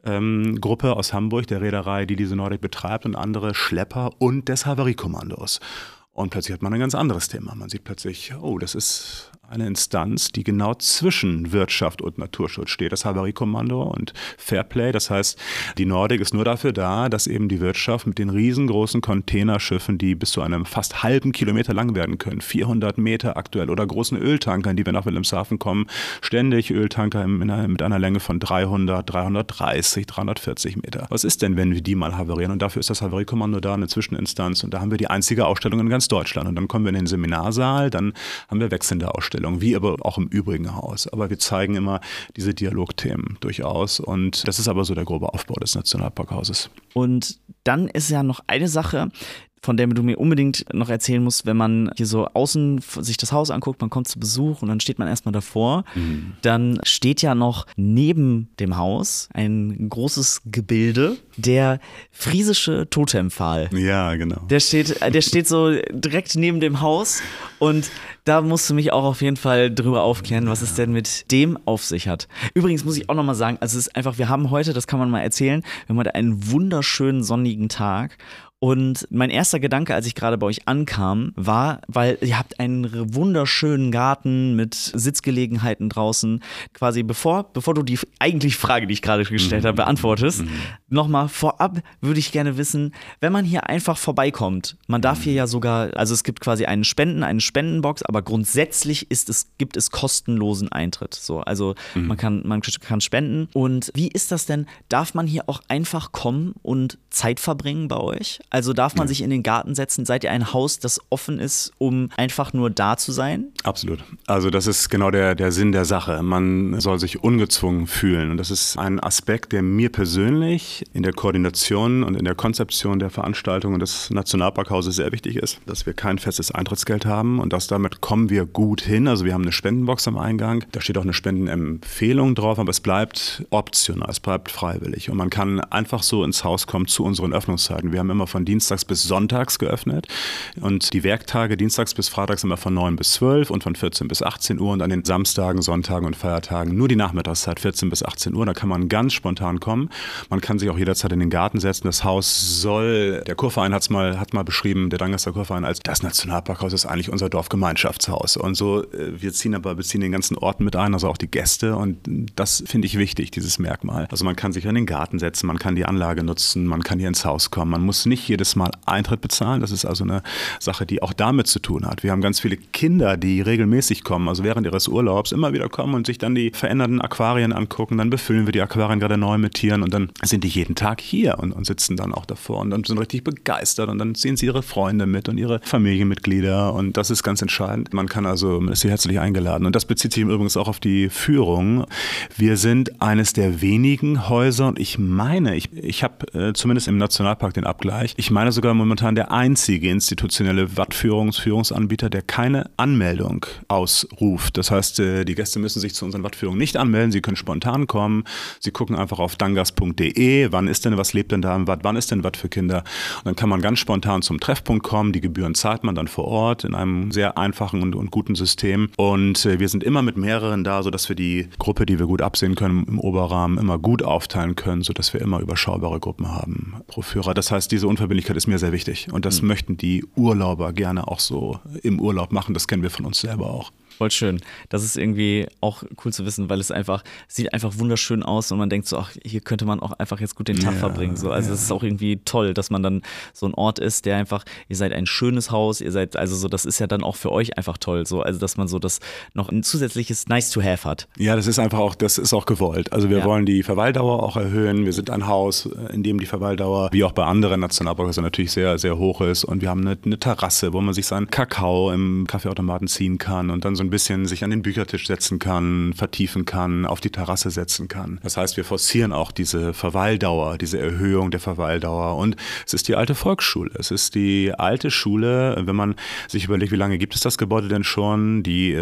Gruppe aus Hamburg, der Reederei, die diese Nordic betreibt, und andere Schlepper und des Havariekommandos. Und plötzlich hat man ein ganz anderes Thema. Man sieht plötzlich, oh, das ist eine Instanz, die genau zwischen Wirtschaft und Naturschutz steht, das Havariekommando und Fairplay. Das heißt, die Nordic ist nur dafür da, dass eben die Wirtschaft mit den riesengroßen Containerschiffen, die bis zu einem fast halben Kilometer lang werden können, 400 Meter aktuell, oder großen Öltankern, die wir nach Wilhelmshaven kommen, ständig Öltanker mit einer Länge von 300, 330, 340 Meter. Was ist denn, wenn wir die mal havarieren? Und dafür ist das Havariekommando da, eine Zwischeninstanz. Und da haben wir die einzige Ausstellung in ganz Deutschland. Und dann kommen wir in den Seminarsaal, dann haben wir wechselnde Ausstellungen, wie aber auch im übrigen Haus. Aber wir zeigen immer diese Dialogthemen durchaus. Und das ist aber so der grobe Aufbau des Nationalparkhauses. Und dann ist ja noch eine Sache, von der du mir unbedingt noch erzählen musst, wenn man hier so außen sich das Haus anguckt, man kommt zu Besuch und dann steht man erstmal davor. Dann steht ja noch neben dem Haus ein großes Gebilde, der friesische Totempfahl. Ja, genau. Der steht so direkt neben dem Haus, und da musst du mich auch auf jeden Fall drüber aufklären, was es denn mit dem auf sich hat. Übrigens muss ich auch nochmal sagen, also es ist einfach, wir haben heute, das kann man mal erzählen, wir haben heute einen wunderschönen sonnigen Tag. Und mein erster Gedanke, als ich gerade bei euch ankam, war, weil ihr habt einen wunderschönen Garten mit Sitzgelegenheiten draußen, quasi bevor du die eigentliche Frage, die ich gerade gestellt habe, beantwortest, nochmal vorab würde ich gerne wissen, wenn man hier einfach vorbeikommt, man darf hier ja sogar, also es gibt quasi eine Spendenbox, aber grundsätzlich gibt es kostenlosen Eintritt. So, also man kann spenden. Und wie ist das denn? Darf man hier auch einfach kommen und Zeit verbringen bei euch? Also darf man sich in den Garten setzen? Seid ihr ein Haus, das offen ist, um einfach nur da zu sein? Absolut. Also das ist genau der Sinn der Sache. Man soll sich ungezwungen fühlen. Und das ist ein Aspekt, der mir persönlich in der Koordination und in der Konzeption der Veranstaltungen des Nationalparkhauses sehr wichtig ist, dass wir kein festes Eintrittsgeld haben, und damit kommen wir gut hin. Also wir haben eine Spendenbox am Eingang. Da steht auch eine Spendenempfehlung drauf, aber es bleibt optional, es bleibt freiwillig. Und man kann einfach so ins Haus kommen zu unseren Öffnungszeiten. Wir haben immer von Dienstags bis Sonntags geöffnet, und die Werktage Dienstags bis Freitags immer von 9 bis 12 und von 14 bis 18 Uhr, und an den Samstagen, Sonntagen und Feiertagen nur die Nachmittagszeit 14 bis 18 Uhr. Da kann man ganz spontan kommen. Man kann sich auch jederzeit in den Garten setzen. Das Haus der Kurverein hat mal beschrieben, der Dangaster Kurverein, als das Nationalparkhaus ist eigentlich unser Dorfgemeinschaftshaus. Und so, wir beziehen den ganzen Ort mit ein, also auch die Gäste, und das finde ich wichtig, dieses Merkmal. Also man kann sich in den Garten setzen, man kann die Anlage nutzen, man kann hier ins Haus kommen. Man muss nicht jedes Mal Eintritt bezahlen. Das ist also eine Sache, die auch damit zu tun hat. Wir haben ganz viele Kinder, die regelmäßig kommen, also während ihres Urlaubs immer wieder kommen und sich dann die veränderten Aquarien angucken. Dann befüllen wir die Aquarien gerade neu mit Tieren, und dann sind die jeden Tag hier und sitzen dann auch davor und dann sind richtig begeistert, und dann sehen sie ihre Freunde mit und ihre Familienmitglieder, und das ist ganz entscheidend. Man ist hier herzlich eingeladen, und das bezieht sich übrigens auch auf die Führung. Wir sind eines der wenigen Häuser, und ich meine, ich habe zumindest im Nationalpark den Abgleich, ich meine sogar momentan der einzige institutionelle Wattführungsanbieter, der keine Anmeldung ausruft. Das heißt, die Gäste müssen sich zu unseren Wattführungen nicht anmelden, sie können spontan kommen, sie gucken einfach auf dangas.de, was lebt denn da im Watt, wann ist denn Watt für Kinder, und dann kann man ganz spontan zum Treffpunkt kommen, die Gebühren zahlt man dann vor Ort in einem sehr einfachen und guten System, und wir sind immer mit mehreren da, sodass wir die Gruppe, die wir gut absehen können im Oberrahmen, immer gut aufteilen können, sodass wir immer überschaubare Gruppen haben pro Führer. Das heißt, diese Unverbindlichkeit ist mir sehr wichtig, und das möchten die Urlauber gerne auch so im Urlaub machen. Das kennen wir von uns selber auch. Voll schön. Das ist irgendwie auch cool zu wissen, weil es sieht einfach wunderschön aus, und man denkt so, ach, hier könnte man auch einfach jetzt gut den Tag verbringen. So. Also es ist auch irgendwie toll, dass man dann so ein Ort ist, der einfach, ihr seid ein schönes Haus, das ist ja dann auch für euch einfach toll. So. Also dass man so das noch ein zusätzliches Nice to have hat. Ja, das ist auch gewollt. Also wir wollen die Verweildauer auch erhöhen. Wir sind ein Haus, in dem die Verweildauer, wie auch bei anderen Nationalparkhäusern, natürlich sehr, sehr hoch ist, und wir haben eine Terrasse, wo man sich seinen Kakao im Kaffeeautomaten ziehen kann und dann so ein bisschen sich an den Büchertisch setzen kann, vertiefen kann, auf die Terrasse setzen kann. Das heißt, wir forcieren auch diese Verweildauer, diese Erhöhung der Verweildauer, und es ist die alte Volksschule. Es ist die alte Schule, wenn man sich überlegt, wie lange gibt es das Gebäude denn schon? Die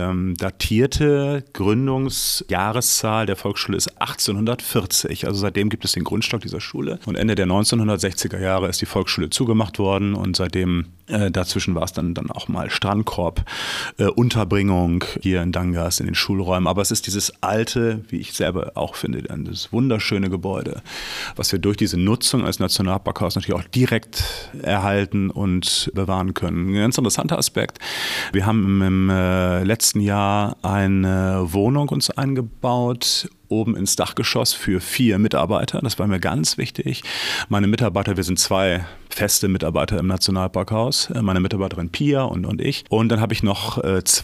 datierte Gründungsjahreszahl der Volksschule ist 1840. Also seitdem gibt es den Grundstock dieser Schule, und Ende der 1960er Jahre ist die Volksschule zugemacht worden, und seitdem dazwischen war es dann auch mal Strandkorb, Unterbringung, Wohnung hier in Dangast in den Schulräumen. Aber es ist dieses alte, wie ich selber auch finde, das wunderschöne Gebäude, was wir durch diese Nutzung als Nationalparkhaus natürlich auch direkt erhalten und bewahren können. Ein ganz interessanter Aspekt. Wir haben im letzten Jahr eine Wohnung uns eingebaut, oben ins Dachgeschoss für 4 Mitarbeiter. Das war mir ganz wichtig. Meine Mitarbeiter, wir sind 2 feste Mitarbeiter im Nationalparkhaus, meine Mitarbeiterin Pia und ich. Und dann habe ich noch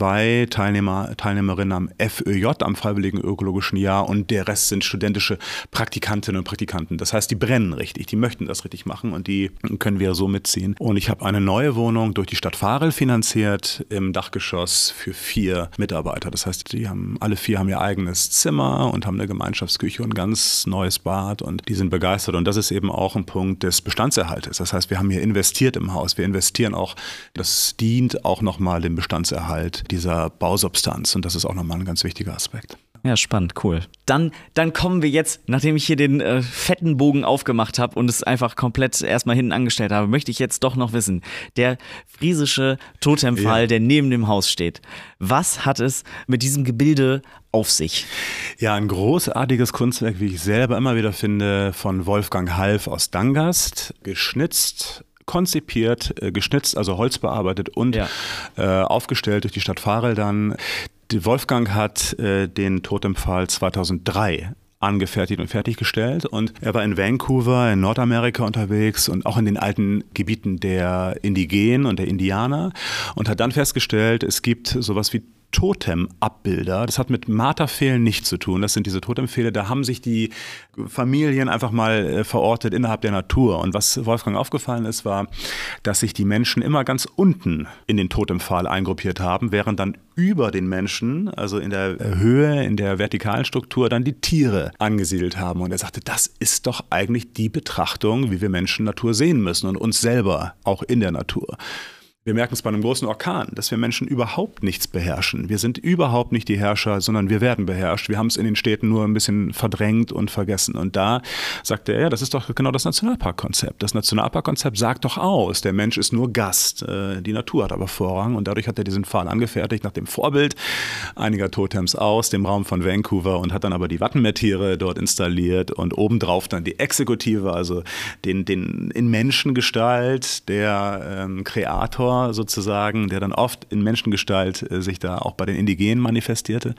2 Teilnehmerinnen am FÖJ, am Freiwilligen Ökologischen Jahr, und der Rest sind studentische Praktikantinnen und Praktikanten. Das heißt, die brennen richtig, die möchten das richtig machen und die können wir so mitziehen. Und ich habe eine neue Wohnung durch die Stadt Varel finanziert im Dachgeschoss für 4 Mitarbeiter. Das heißt, alle 4 haben ihr eigenes Zimmer und haben eine Gemeinschaftsküche und ein ganz neues Bad und die sind begeistert. Und das ist eben auch ein Punkt des Bestandserhaltes. Das heißt, wir haben hier investiert im Haus. Wir investieren auch, das dient auch nochmal dem Bestandserhalt dieser Bausubstanz und das ist auch nochmal ein ganz wichtiger Aspekt. Ja, spannend, cool. Dann kommen wir jetzt, nachdem ich hier den fetten Bogen aufgemacht habe und es einfach komplett erstmal hinten angestellt habe, möchte ich jetzt doch noch wissen, der friesische Totempfahl, der neben dem Haus steht, was hat es mit diesem Gebilde auf sich? Ja, ein großartiges Kunstwerk, wie ich selber immer wieder finde, von Wolfgang Half aus Dangast, geschnitzt, konzipiert, geschnitzt, also Holz bearbeitet und aufgestellt durch die Stadt Varel dann. Wolfgang hat den Totempfahl 2003 angefertigt und fertiggestellt und er war in Vancouver in Nordamerika unterwegs und auch in den alten Gebieten der Indigenen und der Indianer und hat dann festgestellt, es gibt sowas wie Totemabbilder. Das hat mit Marterpfählen nichts zu tun. Das sind diese Totempfähle, da haben sich die Familien einfach mal verortet innerhalb der Natur. Und was Wolfgang aufgefallen ist, war, dass sich die Menschen immer ganz unten in den Totempfahl eingruppiert haben, während dann über den Menschen, also in der Höhe, in der vertikalen Struktur, dann die Tiere angesiedelt haben. Und er sagte, das ist doch eigentlich die Betrachtung, wie wir Menschen Natur sehen müssen und uns selber auch in der Natur. Wir merken es bei einem großen Orkan, dass wir Menschen überhaupt nichts beherrschen. Wir sind überhaupt nicht die Herrscher, sondern wir werden beherrscht. Wir haben es in den Städten nur ein bisschen verdrängt und vergessen. Und da sagte er, ja, das ist doch genau das Nationalparkkonzept. Das Nationalparkkonzept sagt doch aus, der Mensch ist nur Gast, die Natur hat aber Vorrang. Und dadurch hat er diesen Pfahl angefertigt nach dem Vorbild einiger Totems aus dem Raum von Vancouver und hat dann aber die Wattenmeertiere dort installiert und obendrauf dann die Exekutive, also den in Menschengestalt, der Kreator sozusagen, der dann oft in Menschengestalt sich da auch bei den Indigenen manifestierte.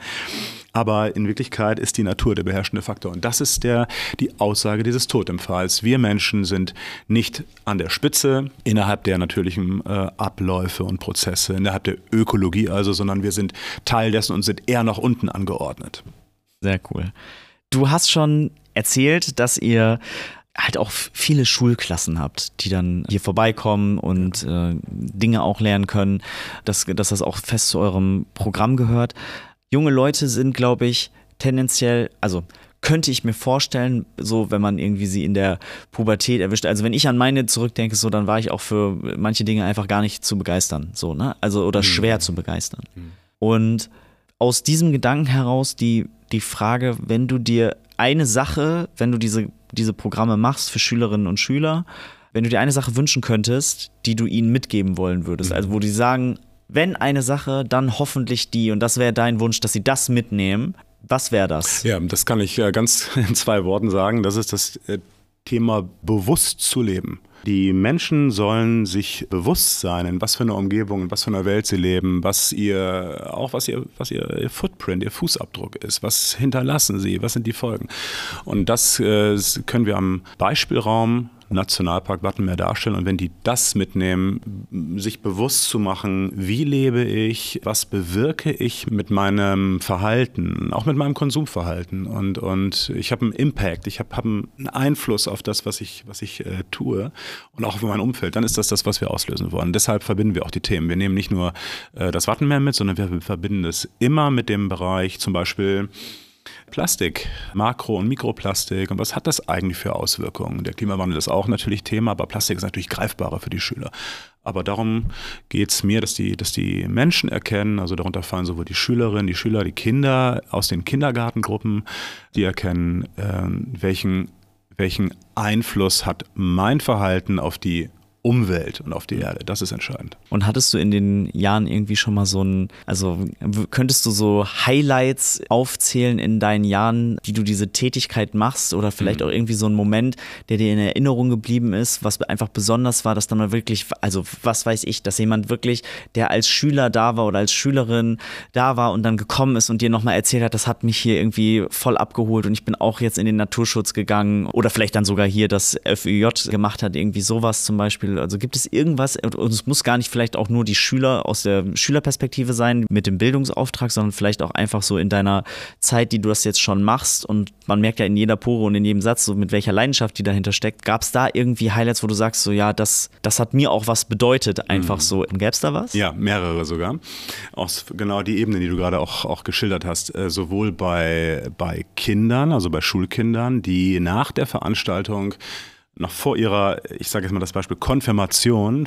Aber in Wirklichkeit ist die Natur der beherrschende Faktor. Und das ist die Aussage dieses Totempfahls. Wir Menschen sind nicht an der Spitze innerhalb der natürlichen Abläufe und Prozesse, innerhalb der Ökologie also, sondern wir sind Teil dessen und sind eher nach unten angeordnet. Sehr cool. Du hast schon erzählt, dass ihr halt auch viele Schulklassen habt, die dann hier vorbeikommen und Dinge auch lernen können, dass das auch fest zu eurem Programm gehört. Junge Leute sind, glaube ich, tendenziell, also könnte ich mir vorstellen, so wenn man irgendwie sie in der Pubertät erwischt, also wenn ich an meine zurückdenke, so dann war ich auch für manche Dinge einfach gar nicht zu begeistern, so, ne? Also oder schwer zu begeistern. Und aus diesem Gedanken heraus die Frage, wenn du dir eine Sache, wenn du diese Programme machst für Schülerinnen und Schüler, wenn du dir eine Sache wünschen könntest, die du ihnen mitgeben wollen würdest, also wo die sagen, wenn eine Sache, dann hoffentlich die und das wäre dein Wunsch, dass sie das mitnehmen, was wäre das? Ja, das kann ich ganz in 2 Worten sagen, das ist das Thema bewusst zu leben. Die Menschen sollen sich bewusst sein, in was für einer Umgebung, in was für einer Welt sie leben, was ihr Footprint, ihr Fußabdruck ist, was hinterlassen sie, was sind die Folgen. Und das können wir am Beispielraum Nationalpark Wattenmeer darstellen. Und wenn die das mitnehmen, sich bewusst zu machen, wie lebe ich, was bewirke ich mit meinem Verhalten, auch mit meinem Konsumverhalten. Und ich habe einen Impact, ich habe einen Einfluss auf das, was ich tue und auch auf mein Umfeld, dann ist das, was wir auslösen wollen. Deshalb verbinden wir auch die Themen. Wir nehmen nicht nur das Wattenmeer mit, sondern wir verbinden es immer mit dem Bereich zum Beispiel Plastik, Makro- und Mikroplastik und was hat das eigentlich für Auswirkungen? Der Klimawandel ist auch natürlich Thema, aber Plastik ist natürlich greifbarer für die Schüler. Aber darum geht es mir, dass die Menschen erkennen, also darunter fallen sowohl die Schülerinnen, die Schüler, die Kinder aus den Kindergartengruppen, die erkennen, welchen Einfluss hat mein Verhalten auf die Umwelt und auf die Erde. Das ist entscheidend. Und hattest du in den Jahren irgendwie schon mal könntest du so Highlights aufzählen in deinen Jahren, die du diese Tätigkeit machst oder vielleicht auch irgendwie so ein Moment, der dir in Erinnerung geblieben ist, was einfach besonders war, dass dann mal wirklich, also was weiß ich, dass jemand wirklich, der als Schüler da war oder als Schülerin da war und dann gekommen ist und dir nochmal erzählt hat, das hat mich hier irgendwie voll abgeholt und ich bin auch jetzt in den Naturschutz gegangen oder vielleicht dann sogar hier das FÜJ gemacht hat, irgendwie sowas zum Beispiel. Also gibt es irgendwas, und es muss gar nicht vielleicht auch nur die Schüler aus der Schülerperspektive sein mit dem Bildungsauftrag, sondern vielleicht auch einfach so in deiner Zeit, die du das jetzt schon machst und man merkt ja in jeder Pore und in jedem Satz, so mit welcher Leidenschaft die dahinter steckt. Gab es da irgendwie Highlights, wo du sagst, so ja, das hat mir auch was bedeutet, einfach so. Gäbe es da was? Ja, mehrere sogar. Aus genau die Ebene, die du gerade auch geschildert hast, sowohl bei Kindern, also bei Schulkindern, die nach der Veranstaltung noch vor ihrer, ich sage jetzt mal das Beispiel Konfirmation,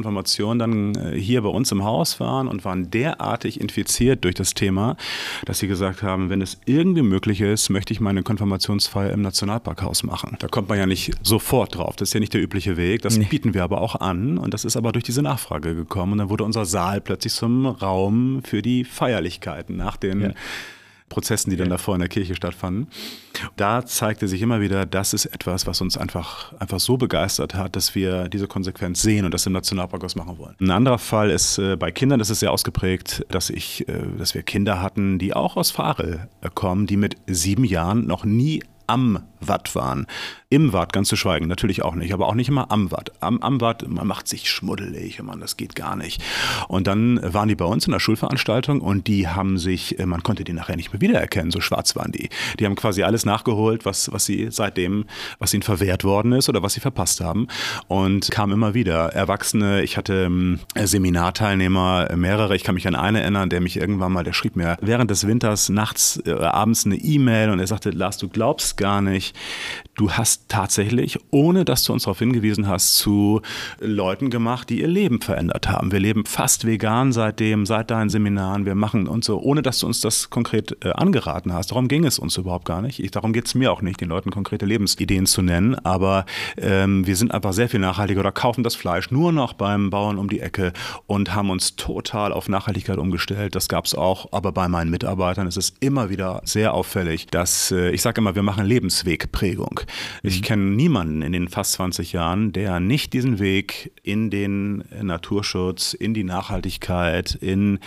dann hier bei uns im Haus waren und waren derartig infiziert durch das Thema, dass sie gesagt haben, wenn es irgendwie möglich ist, möchte ich meine Konfirmationsfeier im Nationalparkhaus machen. Da kommt man ja nicht sofort drauf, das ist ja nicht der übliche Weg, das bieten wir aber auch an und das ist aber durch diese Nachfrage gekommen und dann wurde unser Saal plötzlich zum Raum für die Feierlichkeiten nach den Prozessen, die dann davor in der Kirche stattfanden. Da zeigte sich immer wieder, das ist etwas, was uns einfach so begeistert hat, dass wir diese Konsequenz sehen und das im Nationalparkhaus machen wollen. Ein anderer Fall ist bei Kindern, das ist sehr ausgeprägt, dass wir Kinder hatten, die auch aus Varel kommen, die mit 7 Jahren noch nie am Watt waren. Im Watt ganz zu schweigen, natürlich auch nicht, aber auch nicht immer am Watt. Am Watt, man macht sich schmuddelig, das geht gar nicht. Und dann waren die bei uns in der Schulveranstaltung und die haben sich, man konnte die nachher nicht mehr wiedererkennen, so schwarz waren die. Die haben quasi alles nachgeholt, was ihnen verwehrt worden ist oder was sie verpasst haben und kamen immer wieder. Erwachsene, ich hatte Seminarteilnehmer, mehrere, ich kann mich an einen erinnern, der schrieb mir während des Winters nachts, abends eine E-Mail und er sagte, Lars, du glaubst gar nicht, du hast tatsächlich, ohne dass du uns darauf hingewiesen hast, zu Leuten gemacht, die ihr Leben verändert haben. Wir leben fast vegan seit deinen Seminaren, wir machen und so, ohne dass du uns das konkret angeraten hast. Darum ging es uns überhaupt gar nicht. Darum geht es mir auch nicht, den Leuten konkrete Lebensideen zu nennen, aber wir sind einfach sehr viel nachhaltiger oder kaufen das Fleisch nur noch beim Bauern um die Ecke und haben uns total auf Nachhaltigkeit umgestellt. Das gab es auch, aber bei meinen Mitarbeitern ist es immer wieder sehr auffällig, dass, ich sage immer, wir machen Lebenswegprägung. Ich kenne niemanden in den fast 20 Jahren, der nicht diesen Weg in den Naturschutz, in die Nachhaltigkeit,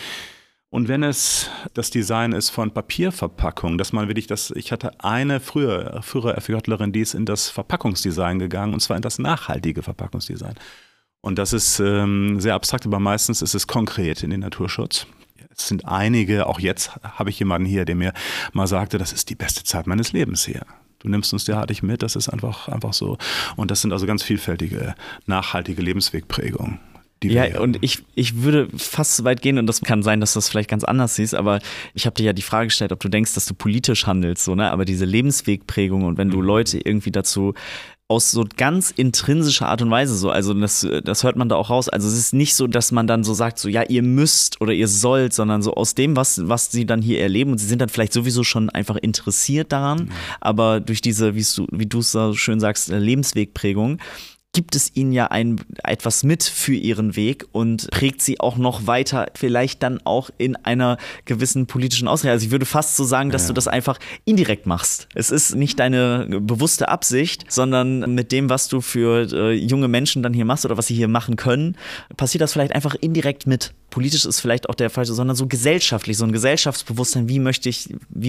und wenn es das Design ist von Papierverpackung, dass man wirklich ich hatte eine frühere FJlerin, die ist in das Verpackungsdesign gegangen, und zwar in das nachhaltige Verpackungsdesign. Und das ist sehr abstrakt, aber meistens ist es konkret in den Naturschutz. Es sind einige, auch jetzt habe ich jemanden hier, der mir mal sagte, das ist die beste Zeit meines Lebens hier. Du nimmst uns derartig mit, das ist einfach so. Und das sind also ganz vielfältige, nachhaltige Lebenswegprägungen. Ja, und ich würde fast so weit gehen, und das kann sein, dass du das vielleicht ganz anders siehst, aber ich habe dir ja die Frage gestellt, ob du denkst, dass du politisch handelst, so, ne? Aber diese Lebenswegprägung und wenn du Leute irgendwie dazu aus so ganz intrinsischer Art und Weise so, also das hört man da auch raus, also es ist nicht so, dass man dann so sagt, so ja, ihr müsst oder ihr sollt, sondern so aus dem, was sie dann hier erleben, und sie sind dann vielleicht sowieso schon einfach interessiert daran, aber durch diese, wie du es so schön sagst, Lebenswegprägung, gibt es ihnen ja etwas mit für ihren Weg und prägt sie auch noch weiter, vielleicht dann auch in einer gewissen politischen Ausrichtung. Also ich würde fast so sagen, dass du das einfach indirekt machst. Es ist nicht deine bewusste Absicht, sondern mit dem, was du für junge Menschen dann hier machst oder was sie hier machen können, passiert das vielleicht einfach indirekt mit. Politisch ist vielleicht auch der falsche, sondern so gesellschaftlich, so ein Gesellschaftsbewusstsein, wie möchte ich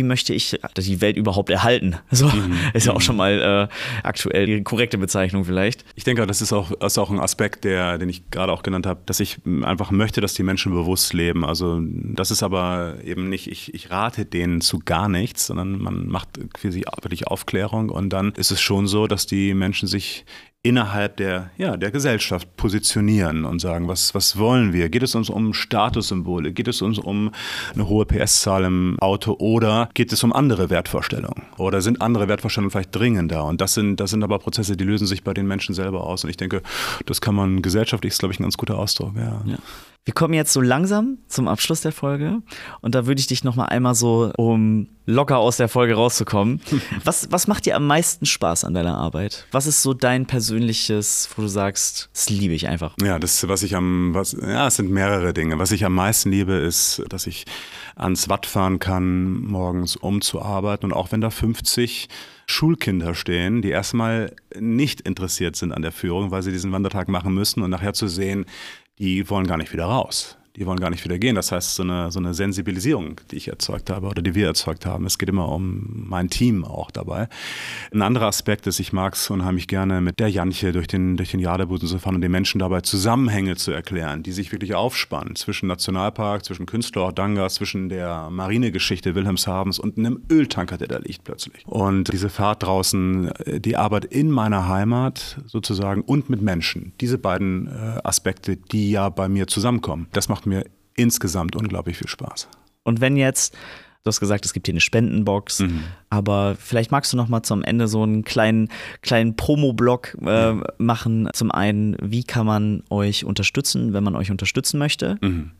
die Welt überhaupt erhalten? So, ist ja auch schon mal aktuell die korrekte Bezeichnung vielleicht. Ich denke, das ist auch ein Aspekt, den ich gerade auch genannt habe, dass ich einfach möchte, dass die Menschen bewusst leben. Also das ist aber eben nicht, ich rate denen zu gar nichts, sondern man macht für sie wirklich Aufklärung, und dann ist es schon so, dass die Menschen sich innerhalb der Gesellschaft positionieren und sagen, was wollen wir? Geht es uns um Statussymbole? Geht es uns um eine hohe PS-Zahl im Auto, oder geht es um andere Wertvorstellungen? Oder sind andere Wertvorstellungen vielleicht dringender? Und das sind aber Prozesse, die lösen sich bei den Menschen selber aus. Und ich denke, das kann man gesellschaftlich, ist, glaube ich, ein ganz guter Ausdruck. Ja. Wir kommen jetzt so langsam zum Abschluss der Folge und da würde ich dich nochmal einmal so, um locker aus der Folge rauszukommen, was macht dir am meisten Spaß an deiner Arbeit? Was ist so dein persönliches, wo du sagst, das liebe ich einfach? Ja, es sind mehrere Dinge. Was ich am meisten liebe, ist, dass ich ans Watt fahren kann, morgens um zu arbeiten und auch wenn da 50 Schulkinder stehen, die erstmal nicht interessiert sind an der Führung, weil sie diesen Wandertag machen müssen und nachher zu sehen, die wollen gar nicht wieder raus. Die wollen gar nicht wieder gehen. Das heißt, so eine Sensibilisierung, die ich erzeugt habe oder die wir erzeugt haben. Es geht immer um mein Team auch dabei. Ein anderer Aspekt ist, ich mag es unheimlich gerne, mit der Jantje durch den Jadebusen zu fahren und den Menschen dabei Zusammenhänge zu erklären, die sich wirklich aufspannen zwischen Nationalpark, zwischen Künstlerort Dangas, zwischen der Marinegeschichte Wilhelmshavens und einem Öltanker, der da liegt plötzlich. Und diese Fahrt draußen, die Arbeit in meiner Heimat sozusagen und mit Menschen, diese beiden Aspekte, die ja bei mir zusammenkommen, das macht mir insgesamt unglaublich viel Spaß. Und wenn jetzt, du hast gesagt, es gibt hier eine Spendenbox, aber vielleicht magst du noch mal zum Ende so einen kleinen Promo-Blog machen. Zum einen, wie kann man euch unterstützen, wenn man euch unterstützen möchte?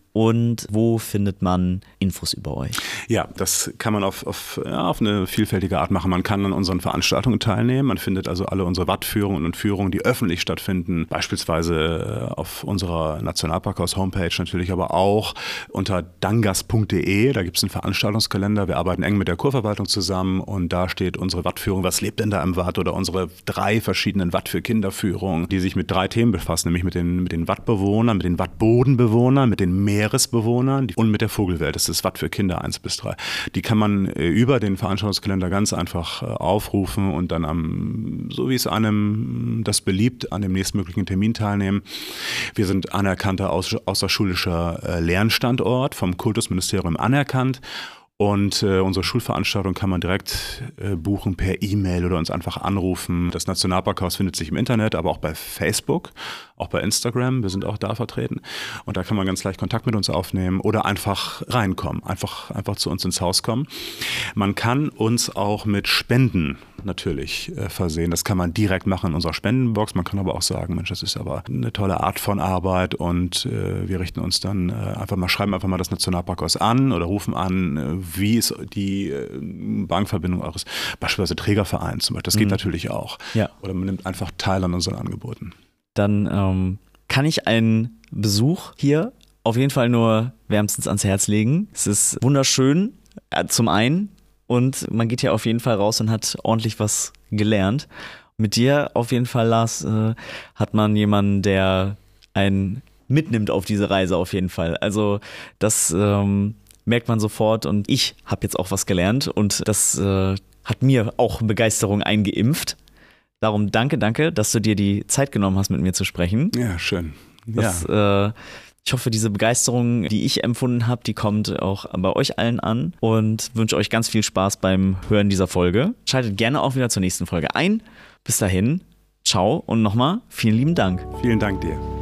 Und wo findet man Infos über euch? Ja, das kann man auf eine vielfältige Art machen. Man kann an unseren Veranstaltungen teilnehmen. Man findet also alle unsere Wattführungen und Führungen, die öffentlich stattfinden, beispielsweise auf unserer Nationalparkhaus-Homepage natürlich, aber auch unter dangas.de. Da gibt es einen Veranstaltungskalender. Wir arbeiten eng mit der Kurverwaltung zusammen und da steht unsere Wattführung, was lebt denn da im Watt, oder unsere 3 verschiedenen Watt für Kinderführungen, die sich mit 3 Themen befassen, nämlich mit den Wattbewohnern, mit den Wattbodenbewohnern, mit den Meeresbewohnern und mit der Vogelwelt. Das ist Watt für Kinder 1-3. Die kann man über den Veranstaltungskalender ganz einfach aufrufen und dann so wie es einem das beliebt, an dem nächstmöglichen Termin teilnehmen. Wir sind anerkannter außerschulischer Lernstandort, vom Kultusministerium anerkannt. Und unsere Schulveranstaltung kann man direkt buchen per E-Mail oder uns einfach anrufen. Das Nationalparkhaus findet sich im Internet, aber auch bei Facebook, auch bei Instagram. Wir sind auch da vertreten. Und da kann man ganz leicht Kontakt mit uns aufnehmen oder einfach reinkommen, einfach zu uns ins Haus kommen. Man kann uns auch mit Spenden natürlich versehen. Das kann man direkt machen in unserer Spendenbox. Man kann aber auch sagen, Mensch, das ist aber eine tolle Art von Arbeit und wir richten uns dann schreiben einfach mal das Nationalparkhaus an oder rufen an, wie ist die Bankverbindung eures beispielsweise Trägervereins zum Beispiel. Das geht natürlich auch. Ja. Oder man nimmt einfach teil an unseren Angeboten. Dann kann ich einen Besuch hier auf jeden Fall nur wärmstens ans Herz legen. Es ist wunderschön, zum einen. Und man geht hier auf jeden Fall raus und hat ordentlich was gelernt. Mit dir auf jeden Fall, Lars, hat man jemanden, der einen mitnimmt auf diese Reise auf jeden Fall. Also das merkt man sofort und ich habe jetzt auch was gelernt und das hat mir auch Begeisterung eingeimpft. Darum danke, dass du dir die Zeit genommen hast, mit mir zu sprechen. Ja, schön. Ich hoffe, diese Begeisterung, die ich empfunden habe, die kommt auch bei euch allen an und wünsche euch ganz viel Spaß beim Hören dieser Folge. Schaltet gerne auch wieder zur nächsten Folge ein. Bis dahin, ciao und nochmal vielen lieben Dank. Vielen Dank dir.